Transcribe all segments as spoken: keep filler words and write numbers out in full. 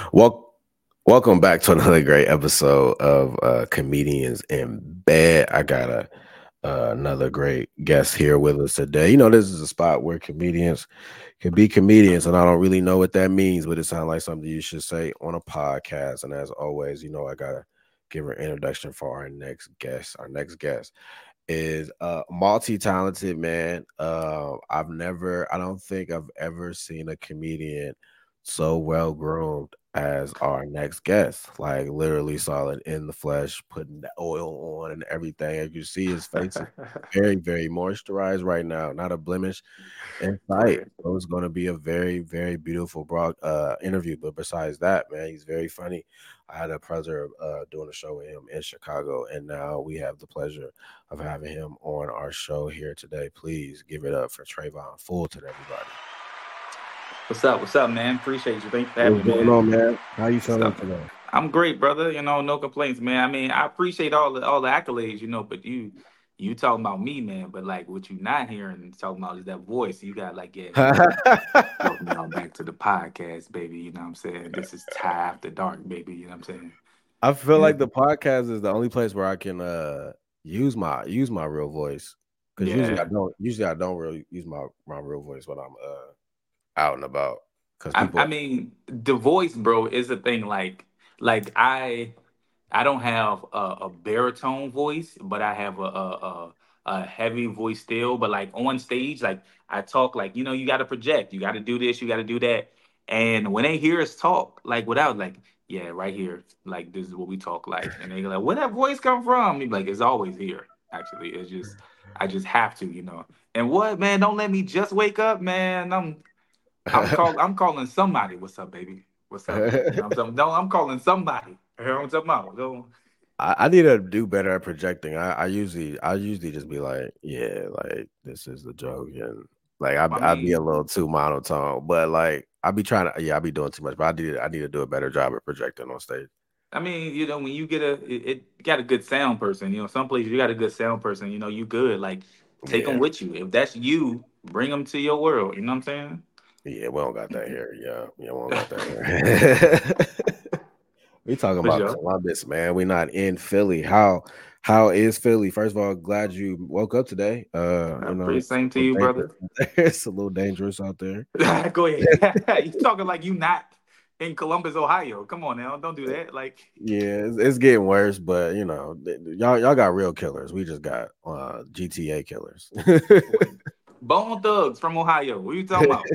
Well, welcome back to another great episode of uh, Comedians in Bed. I got a uh, another great guest here with us today. You know, this is a spot where comedians can be comedians, and I don't really know what that means, but it sounds like something you should say on a podcast. And as always, you know, I gotta give her an introduction for our next guest. Our next guest is a multi-talented man. Uh, I've never, I don't think I've ever seen a comedian so well groomed as our next guest. Like literally saw it in the flesh, putting the oil on and everything. As you see, his face is very, very moisturized right now, not a blemish in sight. Right. So it's going to be a very, very beautiful broad uh, interview. But besides that, man, he's very funny. I had the pleasure of uh, doing a show with him in Chicago, and now we have the pleasure of having him on our show here today. Please give it up for Trayvon Fulton, everybody. What's up? What's up, man? Appreciate you. Thanks for having What's me, going man. on, man? How you What's feeling up? today? I'm great, brother. You know, no complaints, man. I mean, I appreciate all the all the accolades, you know, but you you talking about me, man. But like what you not hearing talking about is that voice. You got like, yeah, man. Welcome y'all back to the podcast, baby. You know what I'm saying? This is Tie After Dark, baby. You know what I'm saying? I feel Yeah. like the podcast is the only place where I can uh use my use my real voice because usually I Yeah. don't usually I don't really use my my real voice when I'm uh out and about because I, I people. mean, the voice, bro, is a thing. Like, like I I don't have a, a baritone voice, but I have a, a a a heavy voice still. But like on stage, like I talk like you know you got to project, you got to do this, you got to do that. And when they hear us talk, like without like yeah, right here, like this is what we talk like, and they like where that voice come from? Like it's always here. Actually, it's just I just have to, you know. And what man? Don't let me just wake up, man. I'm I'm call I'm calling somebody. What's up, baby? What's up, man? You know what I'm saying? No, I'm calling somebody. You know what I'm talking about? Don't- I, I need to do better at projecting. I, I usually I usually just be like, yeah, like this is the joke, and like I I I'd be a mean, little too monotone, but like I be trying to, yeah, I be doing too much, but I need I need to do a better job at projecting on stage. I mean, you know, when you get a it, it you got a good sound person, you know, some places you got a good sound person, you know, you good. Like take them Yeah, with you. If that's you, bring them to your world. You know what I'm yeah, we don't got that saying? here. Yeah, yeah, we don't got that here. We talking For about sure. Columbus, man. We not in Philly. How how is Philly? First of all, glad you woke up today. Uh, I you know, appreciate it's a same to little you, dangerous brother. out there. It's a little dangerous out there. Go ahead. You talking like you not in Columbus, Ohio. Come on now, don't do that. Like Yeah, it's, it's getting worse, but you know, th- th- y'all y'all got real killers. We just got uh G T A killers. Bone Thugs from Ohio. What you talking about?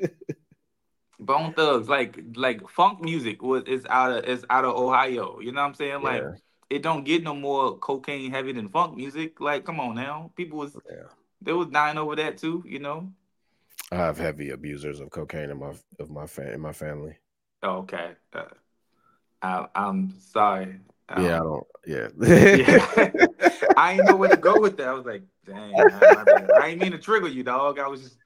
Bone Thugs, like like funk music was is out of is out of Ohio. You know what I'm saying? Like Yeah, it don't get no more cocaine heavy than funk music. Like, come on now. People was yeah. they was dying over that too, you know? I have heavy abusers of cocaine in my of my fa- in my family. Oh, okay. Uh, I I'm sorry. Yeah, I Um don't. Yeah. yeah. I ain't know where to go with that. I was like, dang, I, my bad. I ain't mean to trigger you, dog. I was just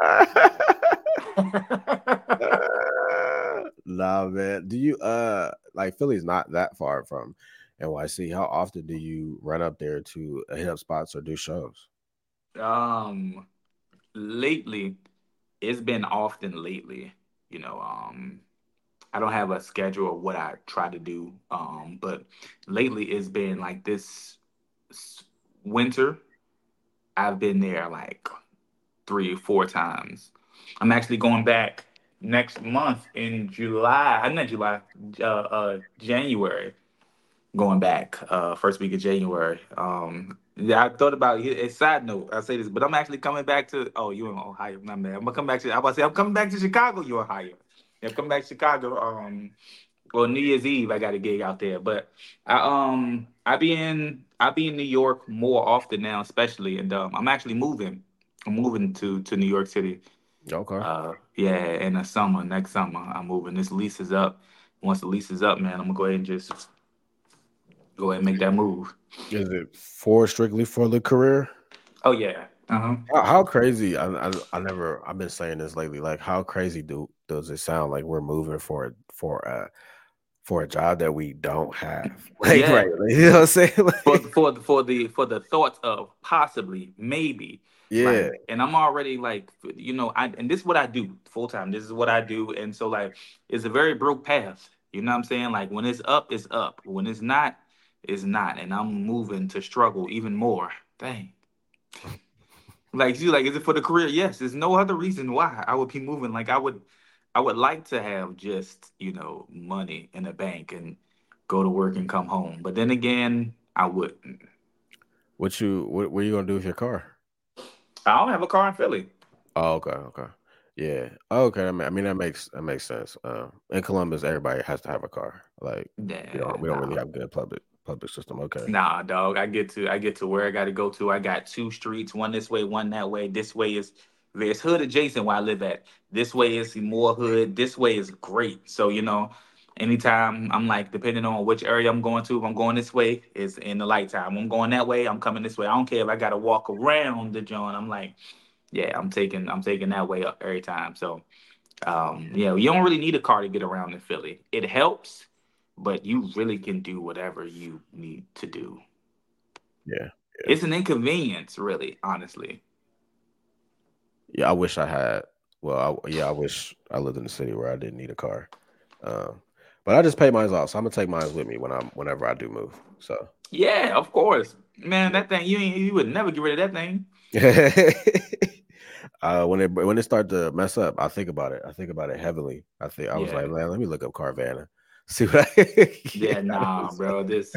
Nah, man. Do you uh like Philly's not that far from N Y C? How often do you run up there to uh, hit up spots or do shows? um lately it's been often lately, you know. um I don't have a schedule of what I try to do. Um, but lately it's been like this s- winter. I've been there like three or four times. I'm actually going back next month in July. I'm not July, uh, uh, January. Going back, uh, first week of January. Um, yeah, I thought about it. A side note, I say this, but I'm actually coming back to. Oh, you in Ohio? My man. I'm gonna come back to. I about to say I'm coming back to Chicago. You Ohio? Yeah, I'm coming back to Chicago. Um, well, New Year's Eve I got a gig out there, but I um I be in I be in New York more often now, especially, and um I'm actually moving. I'm moving to to New York City. Okay. Uh, yeah, in the summer, next summer I'm moving. This lease is up. Once the lease is up, man, I'm gonna go ahead and just go ahead and make that move. Is it for strictly for the career? Oh yeah. Uh huh. How, how crazy? I, I I never. I've been saying this lately. Like, how crazy do does it sound? Like we're moving for for a for a job that we don't have. Like, right? Yeah. Like, you know what I'm saying? for Like, for for the for the thoughts of possibly maybe yeah, like, and I'm already like, you know, I and this is what I do full time. This is what I do, and so like it's a very broke path. You know what I'm saying? Like when it's up, it's up. When it's not, it's not. And I'm moving to struggle even more. Dang. Like you like, is it for the career? Yes. There's no other reason why I would be moving. Like I would I would like to have just, you know, money in the bank and go to work and come home. But then again, I wouldn't. What you what, what are you gonna do with your car? I don't have a car in Philly. Oh, okay, okay. Yeah. Oh, okay. I mean, I mean that makes that makes sense. Um, in Columbus, everybody has to have a car. Like we Yeah, don't we don't really nah. have good public public system. Okay. Nah, dog. I get to I get to where I got to go to. I got two streets, one this way, one that way. This way is there's hood adjacent where I live at. This way is more hood. This way is great. So you know, anytime I'm like, depending on which area I'm going to, if I'm going this way, it's in the light time. I'm going that way, I'm coming this way. I don't care if I got to walk around the joint. I'm like, yeah, I'm taking I'm taking that way up every time. So um, yeah, you don't really need a car to get around in Philly. It helps, but you really can do whatever you need to do. Yeah. Yeah. It's an inconvenience, really, honestly. Yeah. I wish I had. Well, I, yeah, I wish I lived in a city where I didn't need a car. Um, but I just pay mine off, so I'm gonna take mine with me when I'm whenever I do move. So Yeah, of course, man. yeah. That thing you ain't, you would never get rid of that thing. uh, when it when it started to mess up, I think about it. I think about it heavily. I think I was like, Yeah, man, let me look up Carvana, see what I can yeah, get out of nah, this. bro. This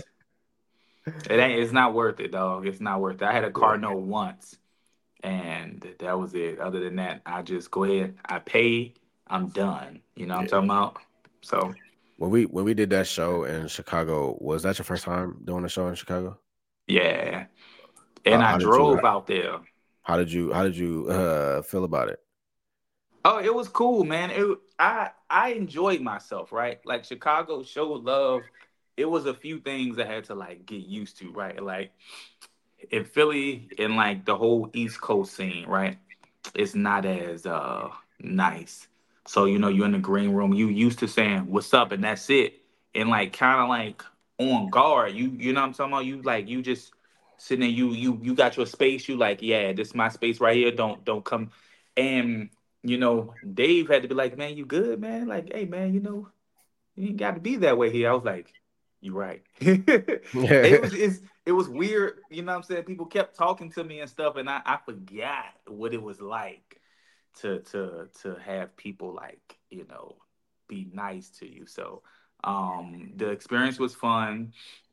it ain't. It's not worth it, dog. It's not worth it. I had a Yeah, car note once, and that was it. Other than that, I just go ahead. I pay. I'm done. You know what I'm yeah. talking about? So When we when we did that show in Chicago, was that your first time doing a show in Chicago? yeah, and How, I how did you drove out there. how did you how did you uh, feel about it? Oh, it was cool, man. It I I enjoyed myself, right? Like Chicago showed love. It was a few things I had to like get used to, right? Like in Philly and like the whole East Coast scene, right? It's not as uh nice. So you know, you're in the green room, you used to saying what's up and that's it. And like kind of like on guard. You you know what I'm talking about? You like you just sitting there, you you you got your space, you like, yeah, this is my space right here. Don't don't come. And you know, Dave had to be like, man, you good, man? Like, hey man, you know, you ain't got to be that way here. I was like, you're right. it was it's, it was weird, you know what I'm saying? People kept talking to me and stuff, and I, I forgot what it was like to to to have people like, you know, be nice to you. So um the experience was fun.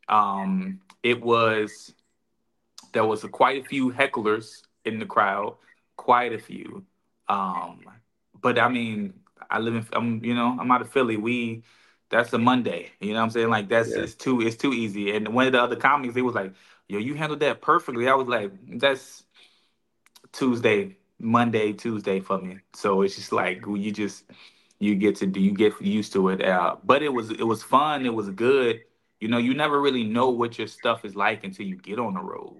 Um it was there was a, quite a few hecklers in the crowd, quite a few. Um, but I mean, I live in, I'm, you know, I'm out of Philly. We, that's a Monday. You know what I'm saying? Like that's Yeah. it's too it's too easy. And one of the other comics, they was like, "Yo, you handled that perfectly." I was like, "That's Tuesday, Monday, Tuesday for me." So it's just like you just you get to do you get used to it. Uh, but it was it was fun. It was good. You know, you never really know what your stuff is like until you get on the road.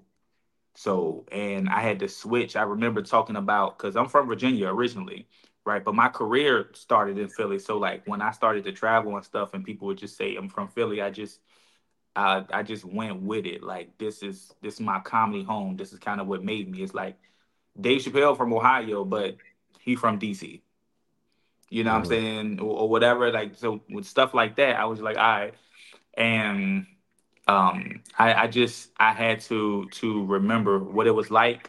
So, and I had to switch. I remember talking about because I'm from Virginia originally, right? But my career started in Philly. So, like when I started to travel and stuff, and people would just say I'm from Philly, I just, uh, I just went with it. Like this is this is my comedy home. This is kind of what made me. It's like Dave Chappelle from Ohio, but he from D C. You know what I'm Mhm. saying, or, or whatever. Like so with stuff like that, I was like, all right, and um, I, I just I had to to remember what it was like,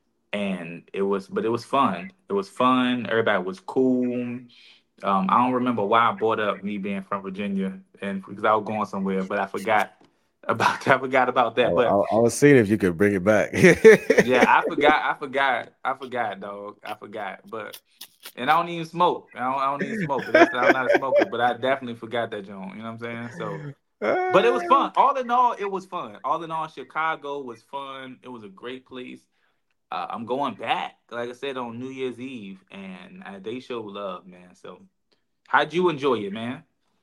and it was but it was fun. It was fun. Everybody was cool. Um, I don't remember why I brought up me being from Virginia and because I was going somewhere, but I forgot about I forgot about I, that. I, But I was seeing if you could bring it back. yeah, I forgot. I forgot. I forgot, dog. I forgot. But and I don't even smoke. I don't, I don't even smoke. That's I'm not a smoker, but I definitely forgot that joint. You know what I'm saying? So, but it was fun. All in all, it was fun. All in all, Chicago was fun. It was a great place. Uh, I'm going back, like I said, on New Year's Eve, and uh, they show love, man. So, how'd you enjoy it, man?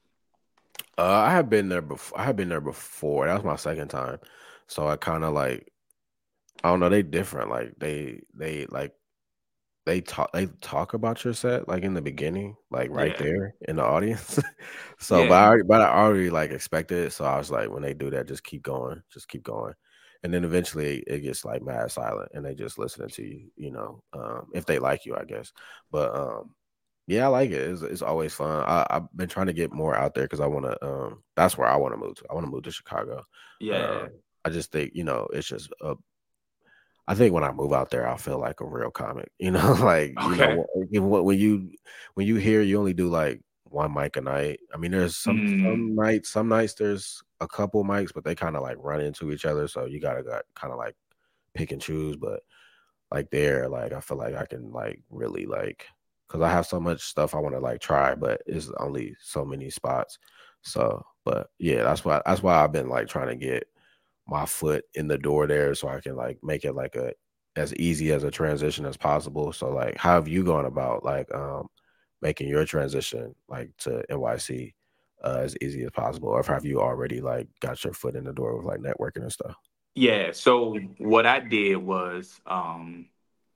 Uh, I have been there before. I have been there before. That was my second time. So I kind of like I don't know. They different. Like they they like they talk they talk about your set like in the beginning, like right Yeah, there in the audience. So, but I yeah, already, but I already like expected it. So I was like, when they do that, just keep going, just keep going, and then eventually it gets like mad silent, and they just listening to you, you know, um, if they like you, I guess. But um, Yeah, I like it. It's, it's always fun. I, I've been trying to get more out there because I want to. Um, that's where I want to move to. I want to move to Chicago. Uh, Yeah. I just think you know it's just a I think when I move out there, I'll feel like a real comic. You know, like you Okay. know when when you when you hear you only do like one mic a night. I mean, there's some some Mm. nights, some nights there's a couple mics, but they kind of like run into each other, so you gotta got kind of like pick and choose. But like there, like I feel like I can like really like because I have so much stuff I want to like try, but it's only so many spots. So, but yeah, that's why that's why I've been like trying to get my foot in the door there so I can like make it like a as easy as a transition as possible. So like how have you gone about like um making your transition like to N Y C uh, as easy as possible? Or have you already like got your foot in the door with like networking and stuff? Yeah. So what I did was, um,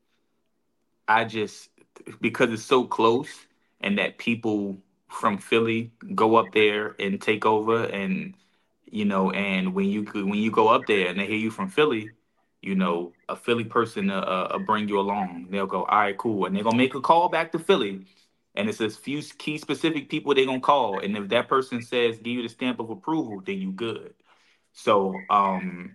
I just, because it's so close, and that people from Philly go up there and take over, and you know, and when you when you go up there and they hear you from Philly, you know, a Philly person uh, uh, uh, bring you along. They'll go, all right, cool, and they're gonna make a call back to Philly, and it's a few key specific people they're gonna call, and if that person says give you the stamp of approval, then you good. So, um,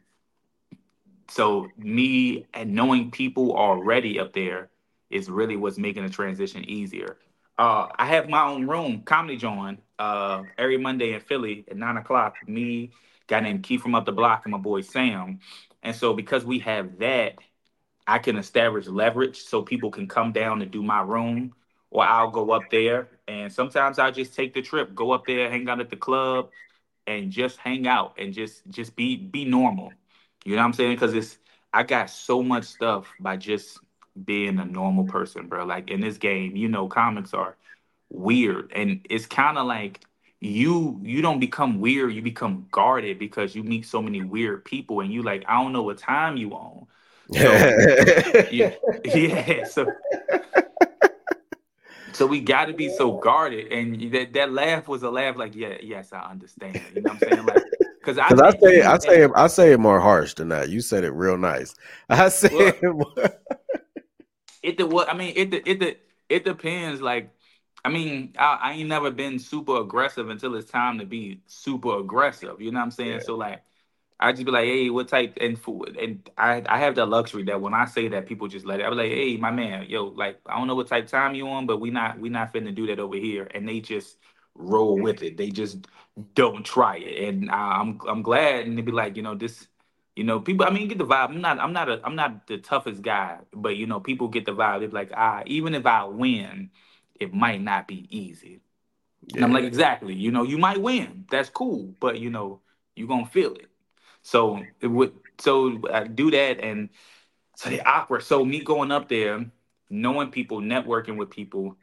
so me and knowing people already up there is really what's making the transition easier. Uh, I have my own room, Comedy Join, uh, every Monday in Philly at nine o'clock. Me, guy named Keith from up the block, and my boy Sam. And so because we have that, I can establish leverage so people can come down and do my room, or I'll go up there. And sometimes I'll just take the trip, go up there, hang out at the club, and just hang out and just just be be normal. You know what I'm saying? Because it's I got so much stuff by just being a normal person, bro. Like in this game, you know, comics are weird, and it's kind of like you you don't become weird, you become guarded because you meet so many weird people, and you like I don't know what time you on. So yeah, yeah. So so we got to be so guarded, and that that laugh was a laugh like yeah, yes, I understand. You know what I'm saying? Like because I Because I met say I you say at it I say it more harsh than that. You said it real nice. I say well, it more, it the what I mean it the, it the, it depends. Like I mean I, I ain't never been super aggressive until it's time to be super aggressive. You know what I'm saying? yeah. So like I just be like, hey, what type? And for and I I have the luxury that when I say that, people just let it. I be like, hey, my man, yo, like I don't know what type time you on, but we not we not finna do that over here, and they just roll with it. They just don't try it, and I, I'm I'm glad. And they be like, you know, this, you know, people. I mean, get the vibe. I'm not I'm not a I'm not the toughest guy, but you know, people get the vibe. They be like, ah, even if I win, it might not be easy. And I'm like, Yeah. exactly. You know, you might win. That's cool, but you know, you gonna feel it. So it would so I do that, and so the opera. So me going up there, knowing people, networking with people,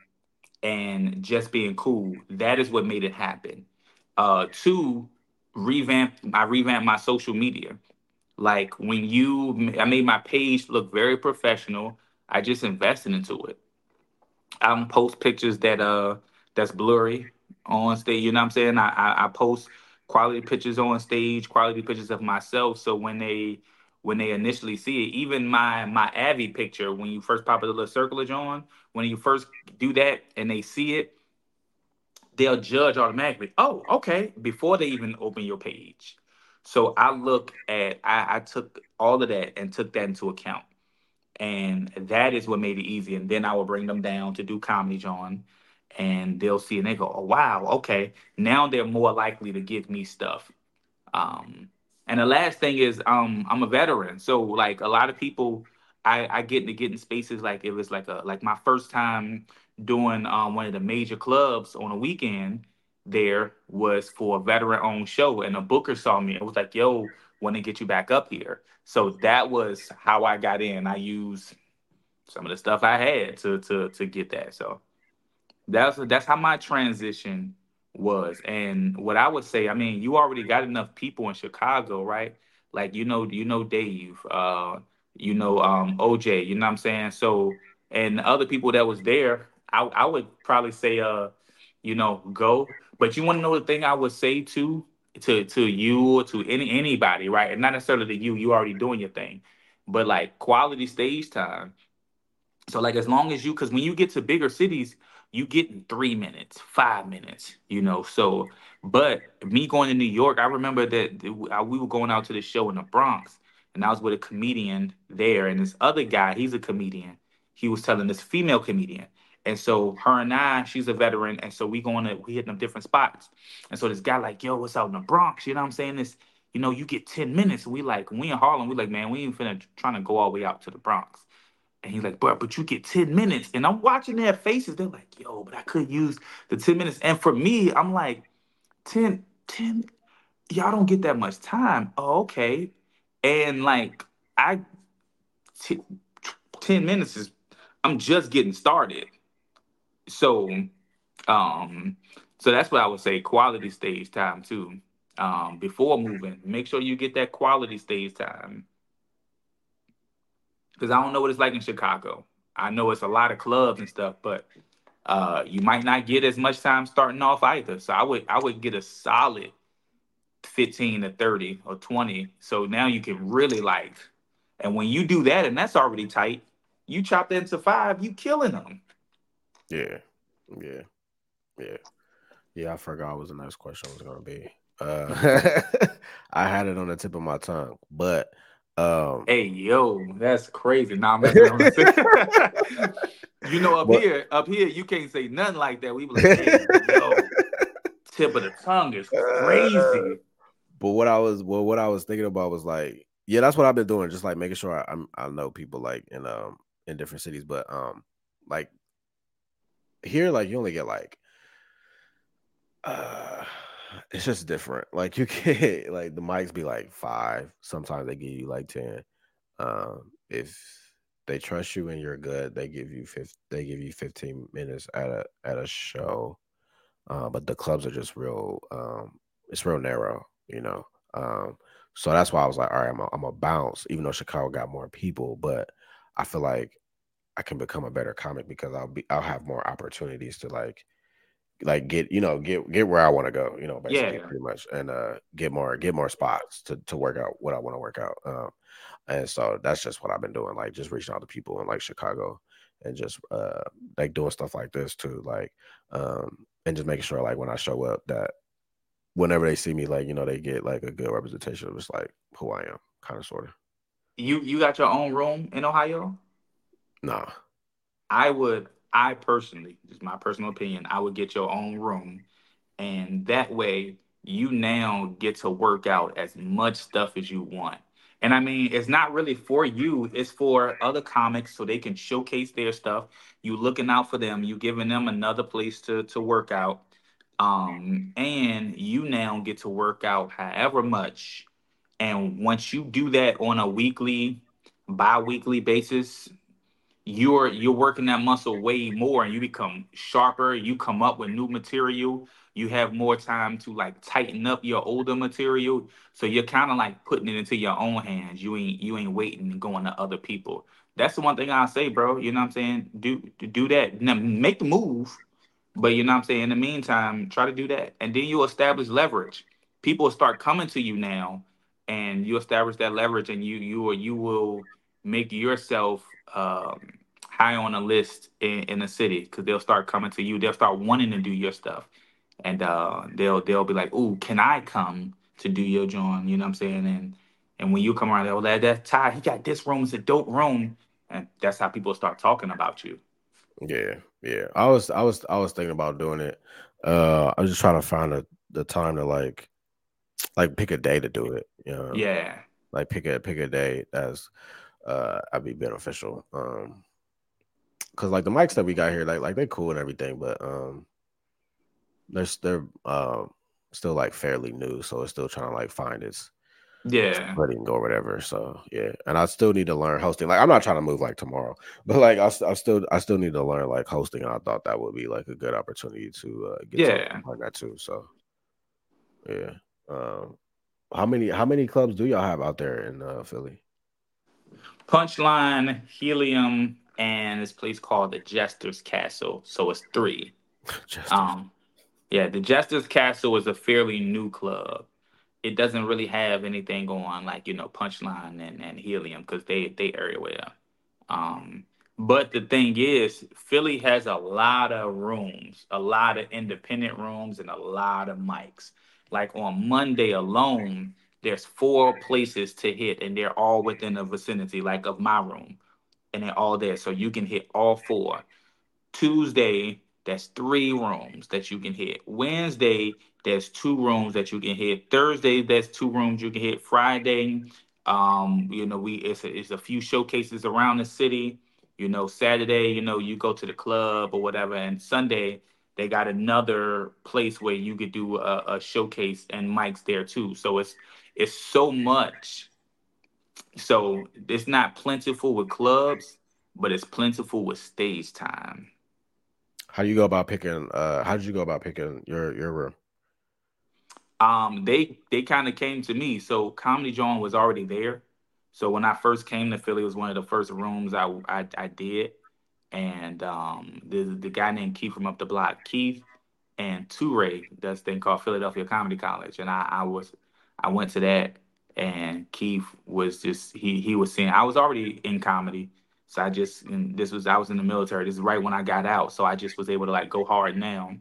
and just being cool. That is what made it happen. Uh, two, revamp. I revamped my social media. Like when you, I made my page look very professional. I just invested into it. I don't post pictures that uh that's blurry on stage. You know what I'm saying? I, I I post quality pictures on stage, quality pictures of myself. So when they when they initially see it, even my my Avi picture, when you first pop a little circleage on, when you first do that and they see it, they'll judge automatically. Oh, okay, before they even open your page. So I look at I, I took all of that and took that into account, and that is what made it easy. And then I will bring them down to do comedy, John, and they'll see and they go, "Oh wow, okay." Now they're more likely to give me stuff. Um, and the last thing is, um, I'm a veteran, so like a lot of people, I, I get to get in spaces like it was like a like my first time doing um one of the major clubs on a weekend. There was for a veteran-owned show, and a booker saw me and was like, "Yo, want to get you back up here." So that was how I got in. I used some of the stuff I had to to to get that. So that's that's how my transition was. And what I would say, I mean, you already got enough people in Chicago, right? Like you know, you know Dave, uh, you know um O J, you know what I'm saying? So and the other people that was there, I I would probably say uh, you know, go. But you want to know the thing I would say too to to you or to any anybody, right? And not necessarily to you, you already doing your thing. But like quality stage time, so like as long as you, because when you get to bigger cities, you get in three minutes, five minutes, you know. So, but me going to New York, I remember that th- I- we were going out to the show in the Bronx, and I was with a comedian there, and this other guy, he's a comedian. He was telling this female comedian, and so her and I, she's a veteran, and so we going to we hitting them different spots, and so this guy like, yo, what's out in the Bronx? You know what I'm saying? This, you know, you get ten minutes. We like, we in Harlem, we like, man, we ain't finna trying to go all the way out to the Bronx. And he's like, but but you get ten minutes. And I'm watching their faces. They're like, yo, but I could use the ten minutes. And for me, I'm like, ten, ten, y'all don't get that much time. Oh, okay. And like, I, t- ten minutes is, I'm just getting started. So, um, so that's what I would say, quality stage time too. Um, before moving, make sure you get that quality stage time. Because I don't know what it's like in Chicago. I know it's a lot of clubs and stuff, but uh, you might not get as much time starting off either. So I would I would get a solid fifteen to thirty or twenty. So now you can really like, and when you do that, and that's already tight, you chop that into five, you killing them. Yeah, yeah, yeah, yeah. I forgot what the next question was gonna be. Uh, I had it on the tip of my tongue, but um, Hey yo, that's crazy. Now I'm messing around. You know, up but here, up here, you can't say nothing like that. We be like, hey yo, tip of the tongue is Uh, crazy. but what I was well, what I was thinking about was like, yeah, that's what I've been doing, just like making sure I, I'm I know people like in um in different cities, but um like here, like you only get like uh it's just different. Like you can't like the mics be like five. Sometimes they give you like ten. Um, if they trust you and you're good, they give you fifty, they give you fifteen minutes at a at a show. Uh, but the clubs are just real. Um, it's real narrow, you know. Um, so that's why I was like, all right, I'm a, I'm a bounce, even though Chicago got more people, but I feel like I can become a better comic because I'll be I'll have more opportunities to like like get you know get get where I want to go, you know, basically Yeah. pretty much, and uh get more get more spots to to work out what I want to work out. Um, and so that's just what I've been doing, like just reaching out to people in like Chicago and just uh like doing stuff like this too, like um and just making sure like when I show up that whenever they see me, like, you know, they get like a good representation of just like who I am, kind of sort of. You you got your own room in Ohio? Nah. I would, I personally, just my personal opinion, I would get your own room, and that way you now get to work out as much stuff as you want. And I mean, it's not really for you, it's for other comics so they can showcase their stuff. You looking out for them, you giving them another place to to work out. Um, and you now get to work out however much. And once you do that on a weekly, bi-weekly basis, you're you're working that muscle way more and you become sharper, you come up with new material, you have more time to like tighten up your older material, so you're kind of like putting it into your own hands. You ain't you ain't waiting and going to other people. That's the one thing I say, bro. You know what I'm saying? Do do that now, make the move. But you know what I'm saying? In the meantime, try to do that. And then you establish leverage. People will start coming to you now, and you establish that leverage, and you you will you will make yourself um, high on a list in, in the city, because they'll start coming to you. They'll start wanting to do your stuff. And uh, they'll they'll be like, "Ooh, can I come to do your joint?" You know what I'm saying? And and when you come around, they'll that that Ty, he got this room, it's a dope room, and that's how people start talking about you. Yeah, yeah. I was I was I was thinking about doing it. Uh I was just trying to find a, the time to like like pick a day to do it. You know, Yeah. like pick a pick a day that's uh I'd be beneficial. Um because like the mics that we got here, like like they're cool and everything, but um they're they're um still like fairly new, so it's still trying to like find its Yeah. footing or whatever. So yeah, and I still need to learn hosting. Like I'm not trying to move like tomorrow, but like I, I still I still need to learn like hosting. And I thought that would be like a good opportunity to uh, get to Yeah. learn that too. So yeah. Um, how many how many clubs do y'all have out there in uh, Philly? Punchline, Helium, and this place called the Jester's Castle. So it's three. Jesters. Um, yeah, the Jester's Castle is a fairly new club. It doesn't really have anything going on like, you know, Punchline and, and Helium, because they they everywhere. Um, But the thing is, Philly has a lot of rooms, a lot of independent rooms, and a lot of mics. Like on Monday alone, there's four places to hit, and they're all within the vicinity, like of my room, and they're all there. So you can hit all four. Tuesday, that's three rooms that you can hit. Wednesday, there's two rooms that you can hit. Thursday, there's two rooms you can hit. Friday, um, you know, we it's a, it's a few showcases around the city. You know, Saturday, you know, you go to the club or whatever, and Sunday they got another place where you could do a, a showcase and mics there too. So it's it's so much. So it's not plentiful with clubs, but it's plentiful with stage time. How do you go about picking? Uh, how did you go about picking your your room? Um, they they kind of came to me. So Comedy John was already there. So when I first came to Philly, it was one of the first rooms I I, I did, and um, the the guy named Keith from up the block, Keith and Toure, does thing called Philadelphia Comedy College, and I I was I went to that, and Keith was just he he was saying I was already in comedy. So I just and this was I was in the military. This is right when I got out, so I just was able to like go hard now.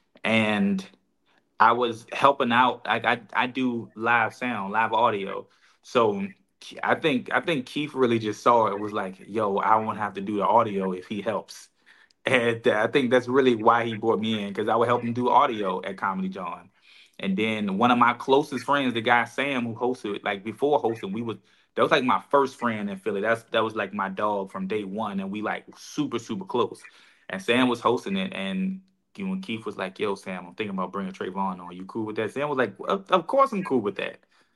And I was helping out. I, I I do live sound, live audio. So I think I think Keith really just saw it. Was like, yo, I won't have to do the audio if he helps. And uh, I think that's really why he brought me in because I would help him do audio at Comedy John. And then one of my closest friends, the guy Sam, who hosted, like before hosting, we was that was like my first friend in Philly. That's that was like my dog from day one, and we like super super close. And Sam was hosting it, and when Keith was like, "Yo, Sam, I'm thinking about bringing Trayvon on. You cool with that?" Sam was like, "Of, of course I'm cool with that."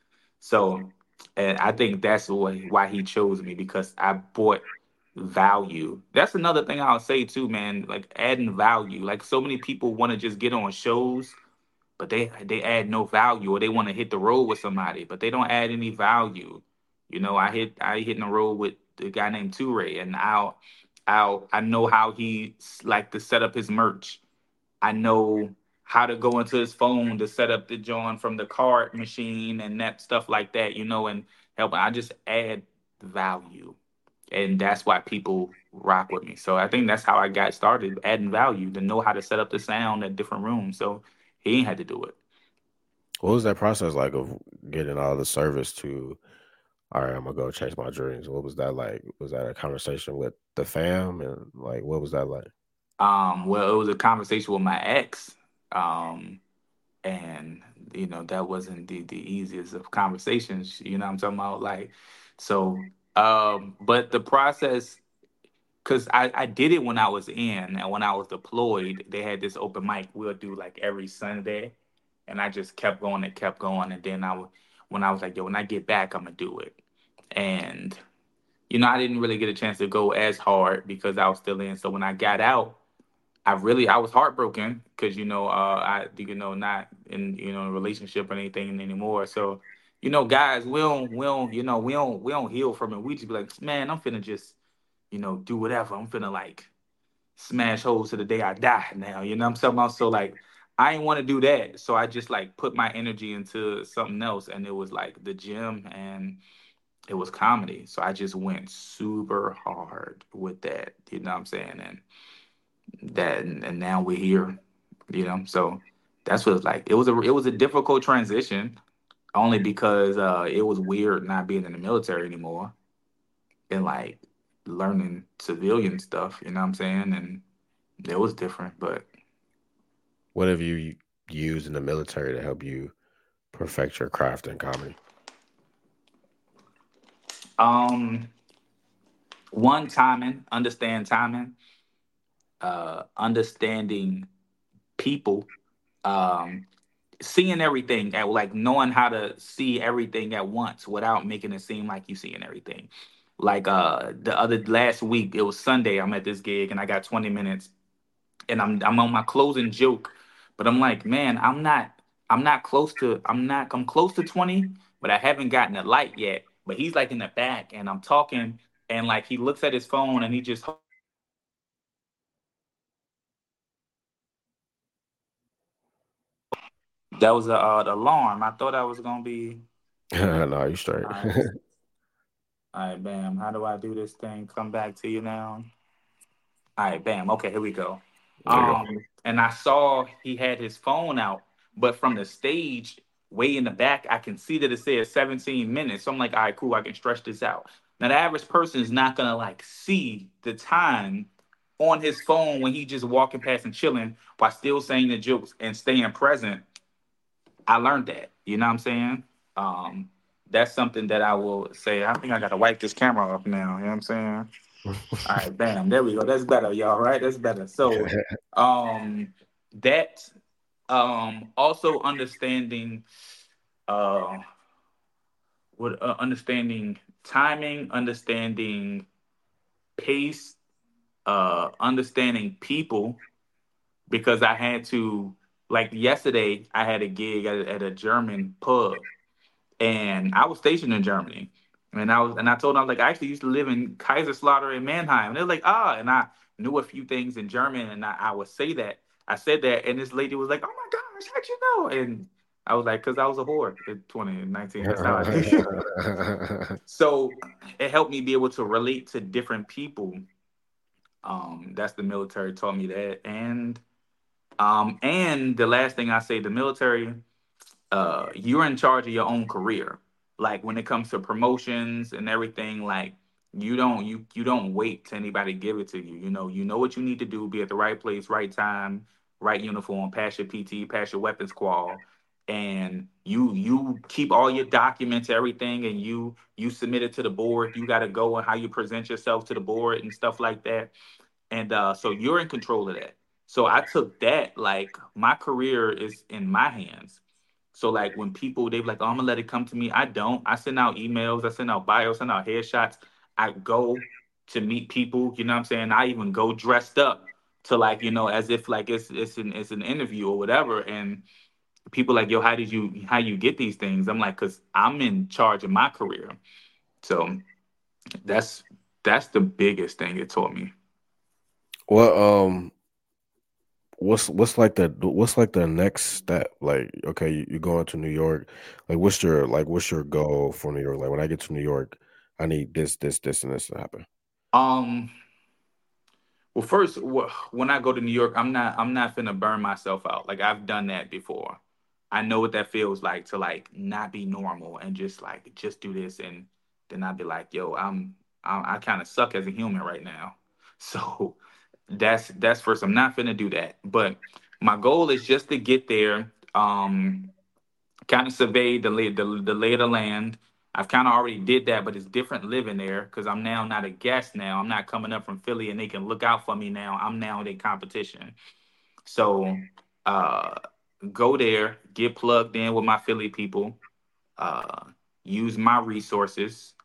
So, and I think that's why why he chose me because I brought value. That's another thing I'll say too, man. Like adding value. Like so many people want to just get on shows, but they they add no value, or they want to hit the road with somebody, but they don't add any value. You know, I hit I hit in the road with the guy named Toure, and I'll I'll I know how he s- like to set up his merch. I know how to go into his phone to set up the John from the card machine and that stuff like that, you know, and help. I just add value. And that's why people rock with me. So I think that's how I got started, adding value, to know how to set up the sound at different rooms. So he ain't had to do it. What was that process like of getting all the service to? All right, I'm gonna go chase my dreams. What was that like? Was that a conversation with the fam, and like, what was that like? Um, well, it was a conversation with my ex. Um, and you know that wasn't the the easiest of conversations, you know what I'm talking about, like, so um but the process, because I, I did it when I was in and when I was deployed, they had this open mic we'll do like every Sunday, and I just kept going and kept going, and then I would when I was like, yo, when I get back, I'm gonna do it. And you know I didn't really get a chance to go as hard because I was still in. So when I got out, I really I was heartbroken because you know uh, I you know not in you know a relationship or anything anymore. So you know guys, we don't we don't you know we don't we don't heal from it. We just be like, man, I'm finna just you know do whatever. I'm finna like smash holes to the day I die now. You know what I'm talking about? So like I didn't want to do that. So I just like put my energy into something else, and it was like the gym and it was comedy. So I just went super hard with that. You know what I'm saying? And that and, and now we're here, you know. So that's what it's like. It was a it was a difficult transition only because uh it was weird not being in the military anymore and like learning civilian stuff, you know what I'm saying? And it was different, but What have you used in the military to help you perfect your craft in comedy? um one, timing, understand timing, uh understanding people, um seeing everything at like knowing how to see everything at once without making it seem like you seeing everything. Like uh the other last week, it was Sunday. I'm at this gig and I got twenty minutes, and I'm I'm on my closing joke, but I'm like, man, I'm not I'm not close to I'm not I'm close to twenty, but I haven't gotten a light yet. But he's like in the back, and I'm talking, and like he looks at his phone and he just that was a uh, alarm. I thought I was gonna be No, you straight. all right. All right, bam. How do I do this thing? Come back to you now. All right, bam. Okay, here we go. There you go. Um, and I saw he had his phone out, but from the stage, way in the back, I can see that it says seventeen minutes. So I'm like, all right, cool, I can stretch this out. Now the average person is not gonna like see the time on his phone when he just walking past and chilling while still saying the jokes and staying present. I learned that. You know what I'm saying? Um, that's something that I will say. I think I gotta wipe this camera up now. You know what I'm saying? All right, bam, there we go. That's better, y'all. Right? That's better. So, um, that um also understanding uh what uh, understanding timing, understanding pace, uh, understanding people because I had to like yesterday I had a gig at, at a German pub and I was stationed in Germany. And I was, and I told them I was like, I actually used to live in Kaiserslautern in Mannheim. And they're like, ah, and I knew a few things in German, and I, I would say that. I said that, and this lady was like, oh my gosh, how'd you know? And I was like, because I was a whore in twenty nineteen. That's how I knew. So it helped me be able to relate to different people. Um, that's the military taught me that, and um, and the last thing I say, the military uh you're in charge of your own career, like when it comes to promotions and everything. Like you don't you you don't wait to anybody give it to you. You know, you know what you need to do, be at the right place, right time, right uniform, pass your PT, pass your weapons qual, and you you keep all your documents, everything, and you you submit it to the board. You got to go and how you present yourself to the board and stuff like that. And uh so you're in control of that. So I took that, like my career is in my hands. So like when people they be like, oh, I'm gonna let it come to me. I don't. I send out emails, I send out bios, send out headshots. I go to meet people, you know what I'm saying? I even go dressed up to like, you know, as if like it's it's an it's an interview or whatever. And people like, yo, how did you how you get these things? I'm like, cause I'm in charge of my career. So that's that's the biggest thing it taught me. Well, um, what's what's like the what's like the next step? Like, okay, you, you're going to New York. Like, what's your like what's your goal for New York? Like, when I get to New York, I need this, this, this, and this to happen. Um Well, first, wh- when I go to New York, I'm not I'm not finna burn myself out. Like I've done that before. I know what that feels like to like not be normal and just like just do this, and then I'd be like, yo, I'm I, I kind of suck as a human right now. So that's that's first. I'm not finna do that. But my goal is just to get there. Um, kind of surveyed the lay the, the lay of the land. I've kind of already did that, but it's different living there because I'm now not a guest now. I'm not coming up from Philly and they can look out for me now. I'm now their competition. So uh go there, get plugged in with my Philly people, uh use my resources,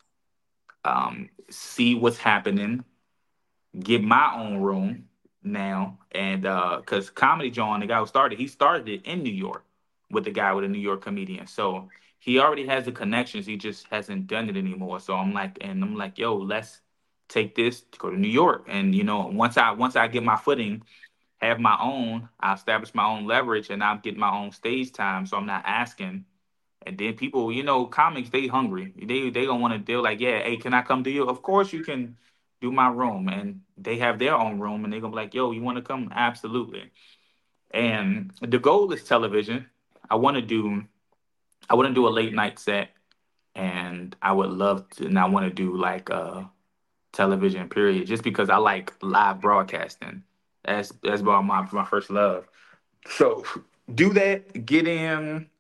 um, see what's happening, get my own room now, and uh because Comedy John, the guy who started, he started it in New York with the guy with a New York comedian. So he already has the connections, he just hasn't done it anymore. So I'm like, and I'm like, yo, let's take this to go to New York. And you know, once i once i get my footing, have my own, I establish my own leverage, and I'll get my own stage time, so I'm not asking. And then people, you know, comics, they hungry. They they don't want to deal like, yeah, hey, can I come do you? Of course you can do my room. And they have their own room and they're gonna be like, yo, you wanna come? Absolutely. And the goal is television. I wanna do I wanna do a late night set, and I would love to, and I wanna do like uh television period, just because I like live broadcasting. That's that's about my my first love. So do that, get in,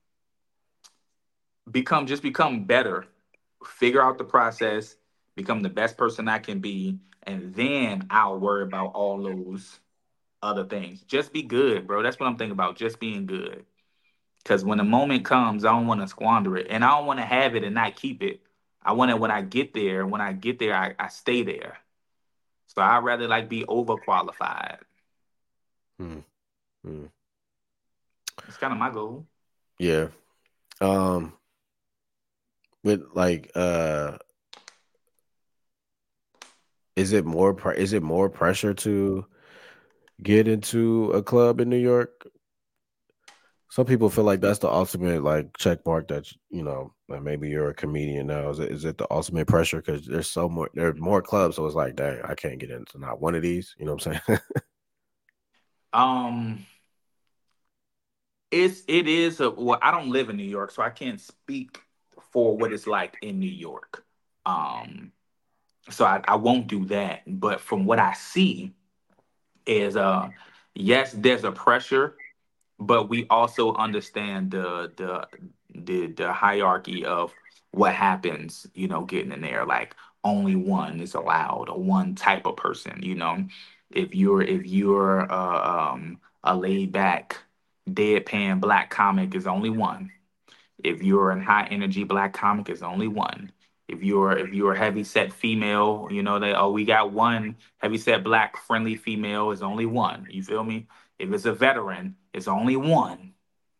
become just become better, figure out the process, become the best person I can be, and then I'll worry about all those other things. Just be good, bro. That's what I'm thinking about. Just being good. Because when the moment comes, I don't want to squander it, and I don't want to have it and not keep it. I want it when I get there. When I get there, I, I stay there. So I'd rather like be overqualified. Hmm. Hmm. It's kind of my goal. Yeah. Um. With like, uh, is it more pre- is it more pressure to get into a club in New York? Some people feel like that's the ultimate like check mark that you know like maybe you're a comedian now. Is it, is it the ultimate pressure because there's so more there are more clubs, so it's like dang, I can't get into not one of these. You know what I'm saying? Um, it's it is a well, I don't live in New York, so I can't speak for what it's like in New York. Um, so I, I won't do that. But from what I see, is uh yes, there's a pressure, but we also understand the the the the hierarchy of what happens, you know, getting in there. Like only one is allowed, or one type of person, you know. If you're if you're uh, um a laid back, deadpan black comic is only one. If you're a high energy black comic, is only one. If you're if you're a heavy set female, you know that oh we got one heavy set black friendly female is only one. You feel me? If it's a veteran, it's only one.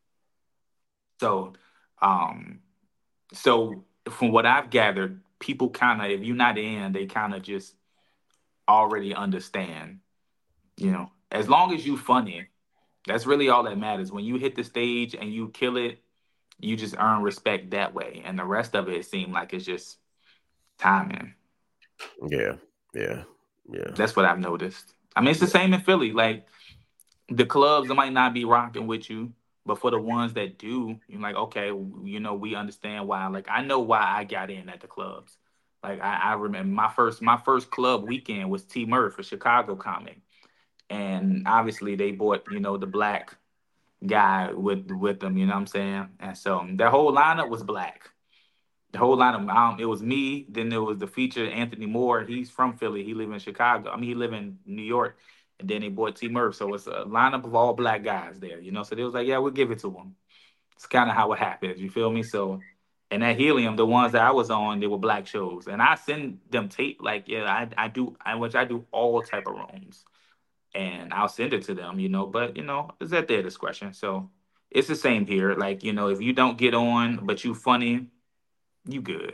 So, um, so from what I've gathered, people kind of if you're not in, they kind of just already understand. You know, as long as you funny, that's really all that matters. When you hit the stage and you kill it, you just earn respect that way, and the rest of it seemed like it's just timing. Yeah, yeah, yeah. That's what I've noticed. I mean, it's the Yeah. same in Philly. Like the clubs that might not be rocking with you, but for the ones that do, you're like, okay, you know, we understand why. Like I know why I got in at the clubs. Like I, I remember my first my first club weekend was T Murph, a Chicago comic, and obviously they bought you know the black guy with with them. You know what I'm saying? And so their whole lineup was black. The whole lineup. Um, it was me. Then there was the feature Anthony Moore. He's from Philly. He live in Chicago. I mean, he live in New York. And then they bought T Murph. So it's a lineup of all black guys there. You know, so they was like, yeah, we'll give it to him. It's kind of how it happens. You feel me? So, and at Helium, the ones that I was on, they were black shows, and I send them tape. Like, yeah, I I do, I which I do all type of rooms, and I'll send it to them. You know, but you know, it's at their discretion. So it's the same here. Like, you know, if you don't get on, but you funny, you good.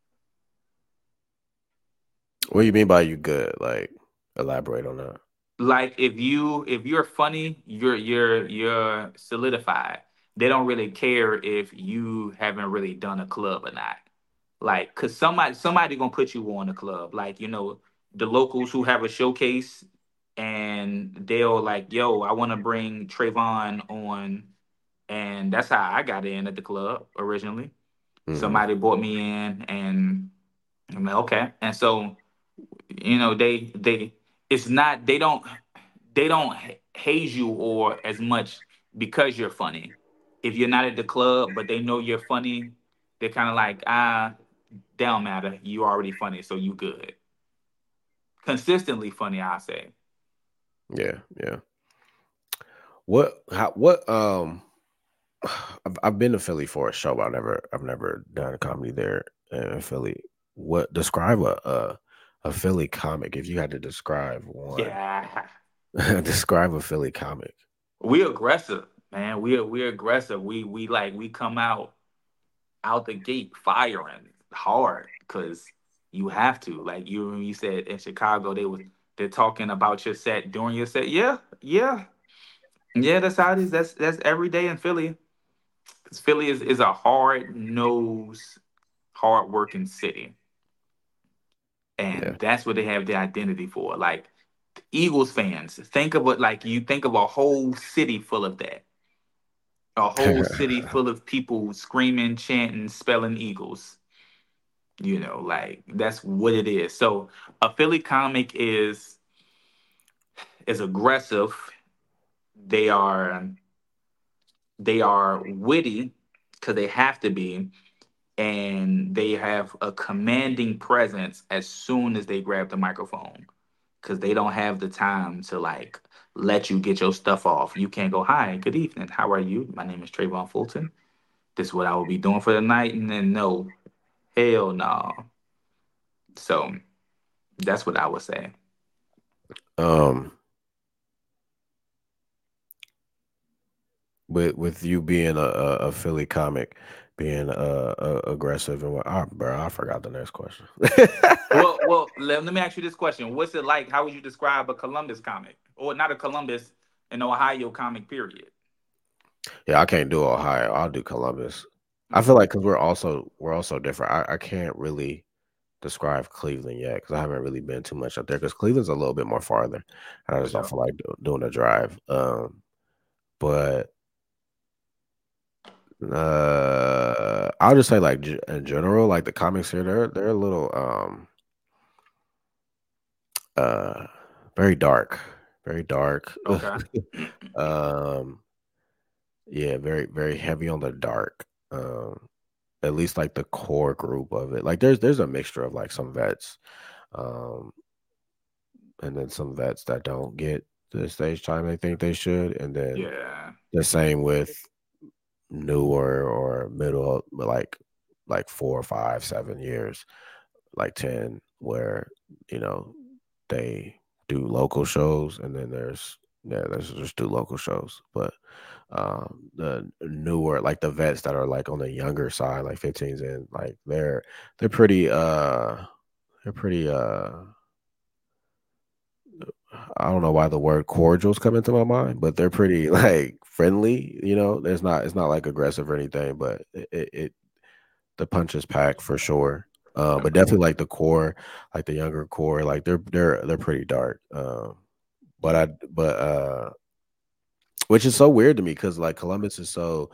What do you mean by you good? Like, elaborate on that. Like if you if you're funny, you're you're you're solidified. They don't really care if you haven't really done a club or not. Like, cause somebody somebody gonna put you on a club. Like, you know, the locals who have a showcase and they'll like, yo, I wanna bring Trayvon on, and that's how I got in at the club originally. Hmm. Somebody brought me in and I'm like, okay. And so, you know, they they it's not they don't they don't ha- haze you or as much because you're funny. If you're not at the club, but they know you're funny, they're kind of like, ah, they don't matter. You already funny, so you good. Consistently funny, I say. Yeah, yeah. What? How? What? Um, I've, I've been to Philly for a show, but I've never, I've never done comedy there in Philly. What? Describe a a, a Philly comic if you had to describe one. Yeah, Describe a Philly comic. we aggressive, man. We we aggressive. We we like we come out out the gate firing hard because you have to. Like you you said in Chicago, they was they're talking about your set during your set. Yeah, yeah, yeah. That's how it is. That's that's every day in Philly. 'Cause Philly is, is a hard nosed, hard working city. Yeah. And that's what they have their identity for. Like Eagles fans, think of it like you think of a whole city full of that. A whole city full of people screaming, chanting, spelling Eagles. You know, like that's what it is. So a Philly comic is is aggressive. They are they are witty because they have to be, and they have a commanding presence as soon as they grab the microphone because they don't have the time to like let you get your stuff off. You can't go, hi, good evening, how are you? My name is Trayvon Fulton. This is what I will be doing for the night. And then, no, hell no. So that's what I would say. um, with with you being a a, a Philly comic, being uh, uh aggressive and what? Ah, bro, I forgot the next question. Well, well, let, let me ask you this question. What's it like? How would you describe a Columbus comic? Or not a Columbus, an Ohio comic, period? Yeah, I can't do Ohio. I'll do Columbus. I feel Mm, like because we're also we're also different. I, I can't really describe Cleveland yet because I haven't really been too much up there. Because Cleveland's a little bit more farther, and I for just don't sure. feel like do, doing a drive. Um, but uh, I'll just say like g- in general, like the comics here, they're they're a little um uh very dark, very dark. Okay. um, yeah, very very heavy on the dark. Um, at least like the core group of it. Like there's there's a mixture of like some vets, um, and then some vets that don't get the stage time they think they should, and then Yeah. the same with newer or middle, like like four, five, seven years, like ten, where you know they do local shows, and then there's yeah, there's just do local shows, but um the newer like the vets that are like on the younger side like fifteens and like they're they're pretty uh they're pretty uh I don't know why the word cordials come into my mind, but they're pretty like friendly, you know. There's not it's not like aggressive or anything, but it, it, it the punch is packed for sure. Uh, but Okay. definitely like the core, like the younger core, like they're they're they're pretty dark. Um, but I but uh, which is so weird to me because like Columbus is so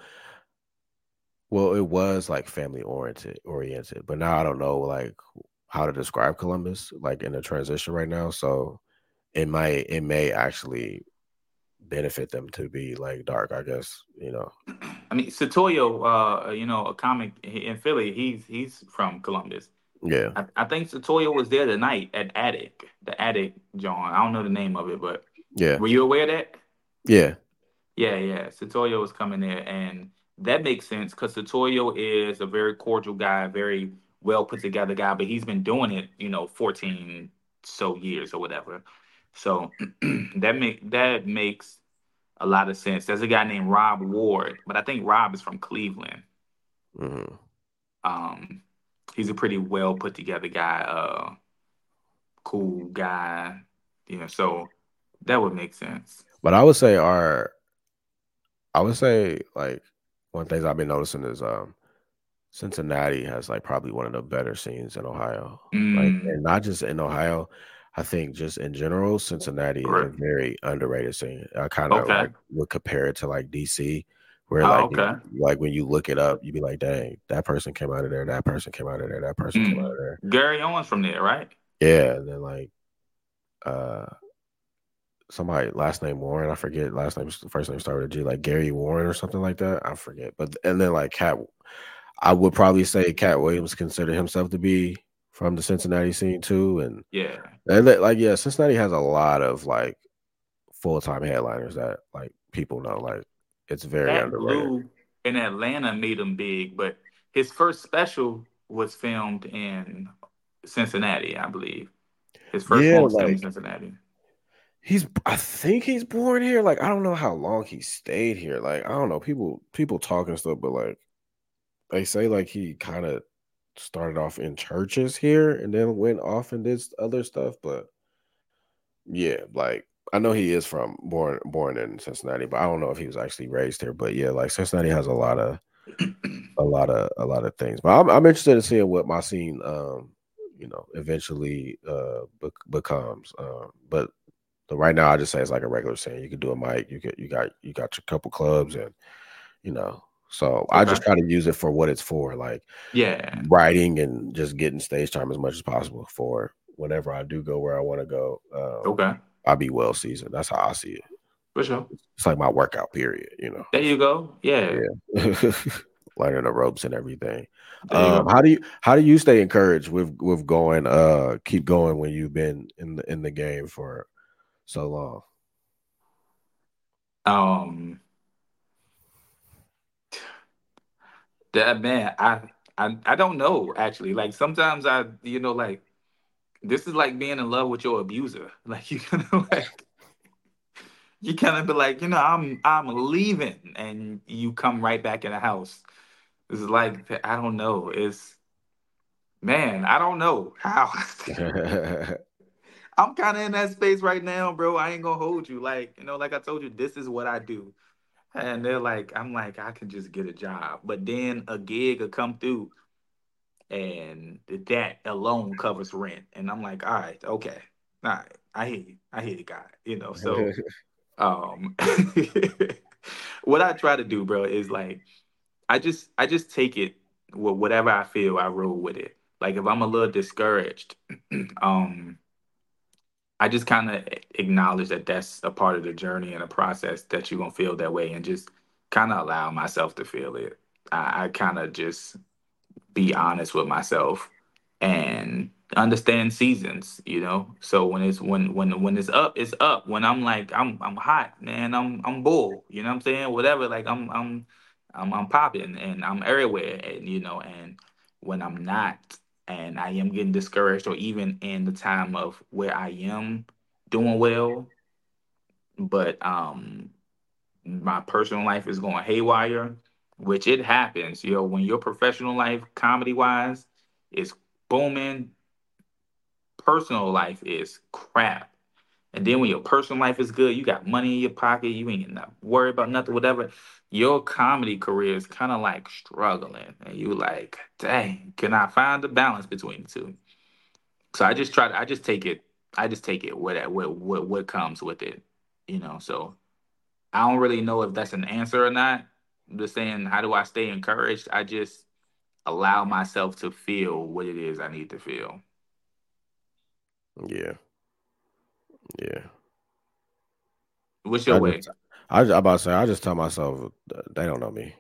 well, it was like family oriented oriented, but now I don't know like how to describe Columbus like in a transition right now. So it might it may actually benefit them to be like dark, I guess, you know. I mean, Satoyo, uh, you know, a comic in Philly. He's he's from Columbus. Yeah. I, I think Satoyo was there tonight at Attic, the Attic, John. I don't know the name of it, but Yeah. were you aware of that? Yeah. Yeah, yeah. Satoyo was coming there, and that makes sense because Satoyo is a very cordial guy, very well put together guy, but he's been doing it, you know, fourteen so years or whatever. So that make that makes a lot of sense. There's a guy named Rob Ward, but I think Rob is from Cleveland. Hmm. Um, he's a pretty well put together guy, uh, cool guy, you know. So that would make sense. But I would say our I would say like one thing I've been noticing is um Cincinnati has like probably one of the better scenes in Ohio. Like Mm, and not just in Ohio, I think just in general, Cincinnati is a correct. very underrated scene. I kind of Okay. like would compare it to like D C, where Oh, like you, okay. like when you look it up, you'd be like, dang, that person came out of there, that person came out of there, that person came out Mm. of there. Gary Owens from there, right? Yeah, and then like uh somebody last name Warren, I forget last name first name started with a G, like Gary Warren or something like that. I forget. But and then like Cat I would probably say Cat Williams considered himself to be from the Cincinnati scene too. And Yeah. and that, like yeah, Cincinnati has a lot of like full time headliners that like people know. Like it's very Cat underrated. Blue in Atlanta made him big, but his first special was filmed in Cincinnati, I believe. His first Yeah, one was filmed in like Cincinnati. he's I think he's born here. Like I don't know how long he stayed here. Like I don't know. People people talk and stuff, but like they say like he kind of started off in churches here and then went off and did other stuff. But yeah, like I know he is from born born in Cincinnati, but I don't know if he was actually raised here. But yeah, like Cincinnati has a lot of a lot of a lot of things. But I'm I'm interested in seeing what my scene um you know eventually uh bec- becomes. Um, but the, right now I just say it's like a regular scene. You can do a mic, you get you got you got your couple clubs and you know. So I Okay. just try to use it for what it's for, like Yeah. writing and just getting stage time as much as possible for whenever I do go where I want to go. Um, Okay. I'll be well seasoned. That's how I see it. For sure. It's like my workout period, you know. There you go. Yeah. Yeah. Learning the ropes and everything. There you Um, go. how do you how do you stay encouraged with with going uh keep going when you've been in the in the game for so long? Um that man, I I I don't know actually. Like sometimes I you know like this is like being in love with your abuser. Like you kind of like you kind of be like, you know, I'm I'm leaving and you come right back in the house. It's like I don't know. It's man, I don't know how. I'm kind of in that space right now, bro. I ain't gonna hold you. Like, you know, like I told you, this is what I do. And they're like, I'm like, I can just get a job. But then a gig will come through and that alone covers rent. And I'm like, all right, okay. All right. I hear you. I hear you, God. You know, so um what I try to do, bro, is like I just I just take it with whatever I feel, I roll with it. Like if I'm a little discouraged, um I just kind of acknowledge that that's a part of the journey and a process that you're gonna feel that way, and just kind of allow myself to feel it. I, I kind of just be honest with myself and understand seasons, you know. So when it's when when when it's up, it's up. When I'm like I'm I'm hot, man, I'm I'm bull, you know what I'm saying? Whatever, like I'm I'm I'm I'm popping and I'm everywhere, and you know, and when I'm not and I am getting discouraged, or even in the time of where I am doing well, but um my personal life is going haywire, which it happens, you know, when your professional life, comedy wise, is booming, personal life is crap. And then when your personal life is good, you got money in your pocket, you ain't not worry about nothing, whatever. Your comedy career is kind of like struggling, and you like, dang, can I find the balance between the two? So I just try to, I just take it, I just take it what what what what comes with it, you know. So I don't really know if that's an answer or not. I'm just saying, how do I stay encouraged? I just allow myself to feel what it is I need to feel. Yeah, yeah. What's your I way? just, I, just, I about to say, I just tell myself uh, they don't know me.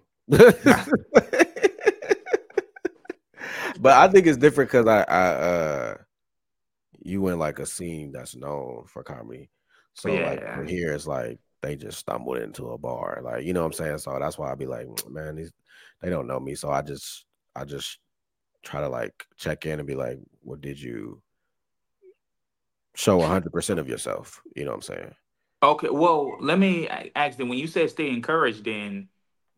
But I think it's different because I, I, uh, you in like a scene that's known for comedy. So like for Yeah, here, it's like they just stumbled into a bar, like you know what I'm saying. So that's why I'd be like, man, these they don't know me. So I just, I just try to like check in and be like, what did you show one hundred percent of yourself? You know what I'm saying? okay, well, let me a- ask them. When you said stay encouraged, then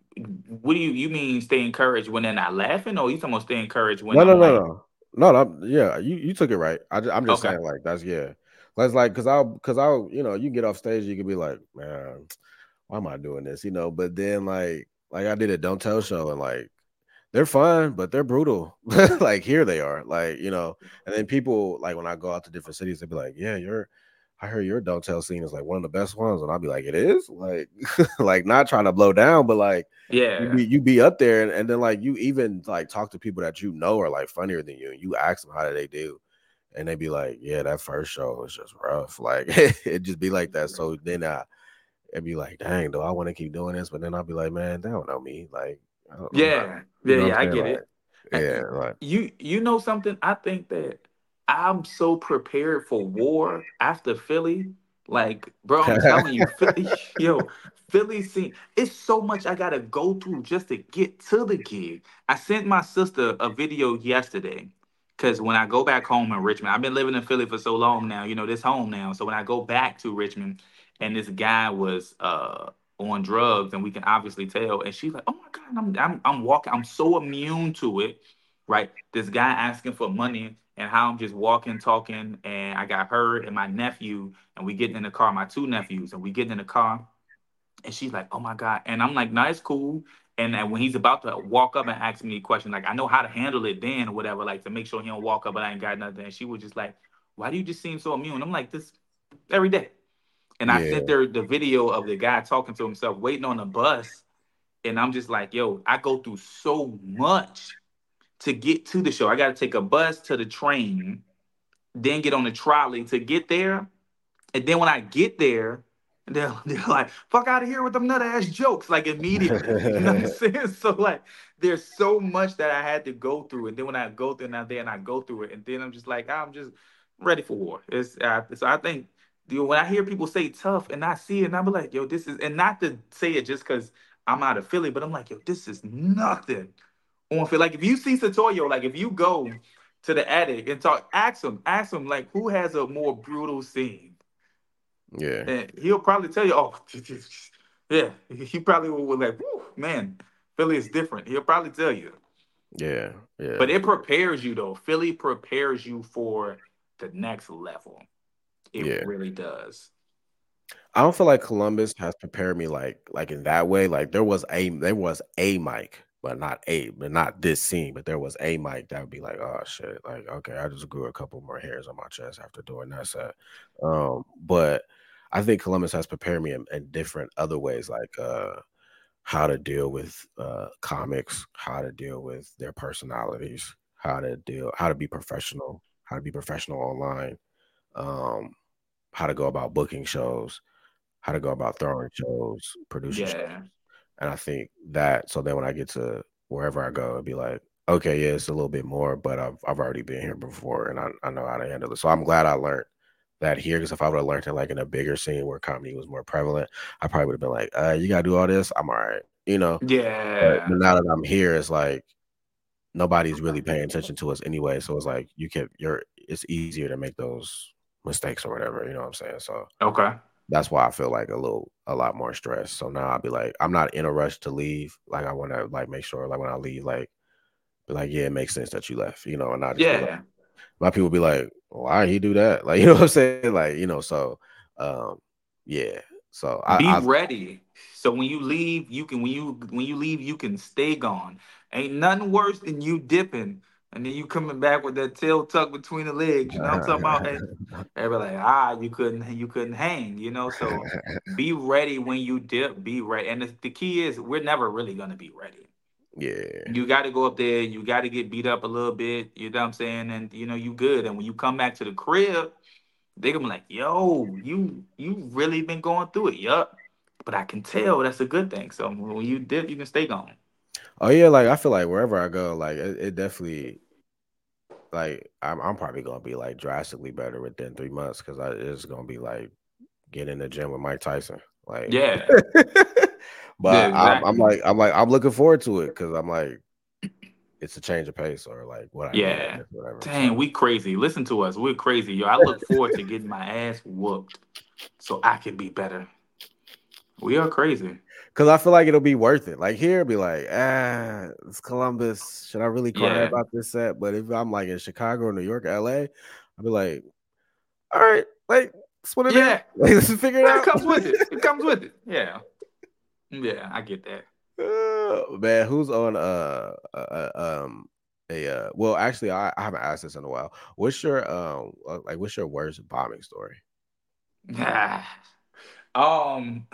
what do you you mean stay encouraged when they're not laughing, or you talking about stay encouraged when No, no, I'm no, like, no, no, no. Yeah, you you took it right. I am just okay, saying like that's yeah. That's like because I'll because I'll you know you get off stage you can be like man why am I doing this you know but then like like I did a don't tell show and like they're fun but they're brutal like here they are like you know and then people like when I go out to different cities they'll be like yeah you're I heard your don't tell scene is like one of the best ones and I'll be like it is like like not trying to blow down but like you yeah, be you be up there and, and then like you even like talk to people that you know are like funnier than you and you ask them how do they do and they be like yeah that first show was just rough like it just be like that so then I it'd be like dang do I want to keep doing this but then I'll be like man they don't know me like I don't- I'm not yeah, you yeah, know what yeah. I'm I saying get like it. Uh, yeah y- like You you know something? I think that I'm so prepared for war after Philly. Like, bro, I'm telling you, Philly, yo, Philly scene. It's so much I gotta go through just to get to the gig. I sent my sister a video yesterday. Cause when I go back home in Richmond, I've been living in Philly for so long now, you know, this home now. So when I go back to Richmond and this guy was uh on drugs, and we can obviously tell. And she's like, "Oh my god, I'm I'm I'm walking. I'm so immune to it, right? This guy asking for money, and how I'm just walking, talking, and I got her and my nephew, and we getting in the car, my two nephews, and we getting in the car, and she's like, "Oh my god," and I'm like, "Nah, it's cool." And then when he's about to walk up and ask me a question, like I know how to handle it then or whatever, like to make sure he don't walk up and I ain't got nothing. And she was just like, "Why do you just seem so immune?" I'm like, "This every day." And I sent yeah her the video of the guy talking to himself, waiting on the bus. And I'm just like, yo, I go through so much to get to the show. I got to take a bus to the train, then get on the trolley to get there. And then when I get there, they're, they're like, fuck out of here with them nut ass jokes, like immediately. You know what I'm saying? So, like, there's so much that I had to go through. And then when I go through, and I'm there and I go through it, and then I'm just like, I'm just ready for war. It's, uh, so I think, you know, when I hear people say tough and I see it, and I'm like, yo, this is, and not to say it just because I'm out of Philly, but I'm like, yo, this is nothing on Philly. Like, if you see Satoyo, like, if you go to the attic and talk, ask him, ask him, like, who has a more brutal scene? yeah And he'll probably tell you, oh, yeah, he probably will will like, whew, man, Philly is different. He'll probably tell you. yeah But yeah it prepares you though. Philly prepares you for the next level. It yeah really does. I don't feel like Columbus has prepared me like like in that way. Like there was a there was a mic, but not a but not this scene, but there was a mic that would be like, oh shit, like okay, I just grew a couple more hairs on my chest after doing that set. Um, but I think Columbus has prepared me in, in different other ways, like uh how to deal with uh comics, how to deal with their personalities, how to deal how to be professional, how to be professional online, um, how to go about booking shows, how to go about throwing shows, producing Yeah, shows. And I think that so then when I get to wherever I go, it'd be like, okay, yeah, it's a little bit more, but I've I've already been here before and I, I know how to handle it. So I'm glad I learned that here because if I would have learned it like in a bigger scene where comedy was more prevalent, I probably would have been like, uh, you gotta do all this. I'm all right, you know. But, but yeah, now that I'm here, it's like nobody's really paying attention to us anyway. So it's like you can you're it's easier to make those mistakes or whatever, you know what I'm saying? So okay, that's why I feel like a little a lot more stress. So now I'll be like, I'm not in a rush to leave. Like I want to like make sure like when I leave, like be like, yeah, it makes sense that you left, you know, and not just be like yeah. my people be like, why he do that? Like, you know what I'm saying? Like, you know, so um yeah. So I, Be I ready. So when you leave, you can when you when you leave, you can stay gone. Ain't nothing worse than you dipping and then you coming back with that tail tucked between the legs. You know what I'm talking about? And everybody like, ah, you couldn't you couldn't hang, you know. So be ready when you dip, be ready. And the, the key is we're never really gonna be ready. yeah. You got to go up there, you got to get beat up a little bit, you know what I'm saying? And you know, you good. And when you come back to the crib, they gonna be like, "Yo, you you really been going through it, yup." But I can tell that's a good thing. So when you dip, you can stay gone. Oh yeah, like I feel like wherever I go, like it, it definitely like I'm I'm probably gonna be like drastically better within three months because I it's gonna be like get in the gym with Mike Tyson. Like, Yeah, yeah, but I'm, I'm exactly. like, I'm like, I'm looking forward to it because I'm like, it's a change of pace or like what I need, I Yeah. guess, whatever. Dang, So, we crazy. Listen to us. We're crazy. Yo, I look forward to getting my ass whooped so I can be better. We are crazy. because I feel like it'll be worth it. Like here, be like, ah, it's Columbus. Should I really cry Yeah. about this set? But if I'm like in Chicago, New York, L A, I'll be like, all right, like that's what it is. Yeah. Like, let's figure it That out. comes with it. It comes with it. Yeah. Yeah, I get that. Uh, man, who's on uh, uh uh, um a uh well actually I, I haven't asked this in a while. What's your um uh, like what's your worst bombing story? um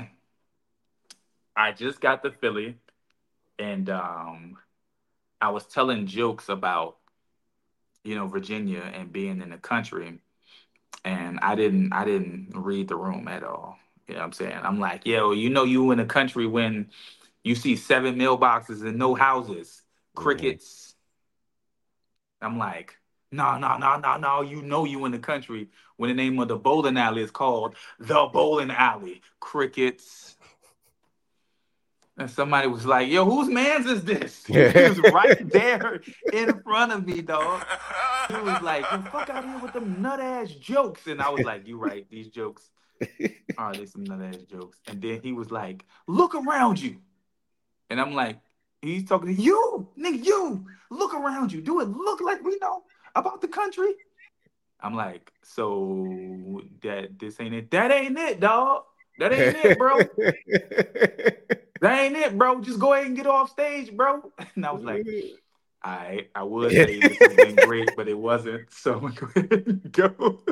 I just got to Philly and um I was telling jokes about, you know, Virginia and being in the country, and I didn't I didn't read the room at all. You know what I'm saying? I'm like, yo, you know you in the country when you see seven mailboxes and no houses, Mhm. crickets. I'm like, no, no, no, no, no. You know you in the country when the name of the bowling alley is called the bowling alley. Crickets. And somebody was like, yo, whose man's is this? He was right there in front of me, dog. He was like, yo, fuck out here with them nut ass jokes. And I was like, you right, these jokes are they some nut ass jokes. And then he was like, look around you. And I'm like, he's talking to you, nigga, you. Look around you. Do it look like we know about the country? I'm like, so that this ain't it. That ain't it, dog. That ain't it, bro. That ain't it, bro. Just go ahead and get off stage, bro. And I was like, I I would say this has been great, but it wasn't. So I'm gonna go ahead and go.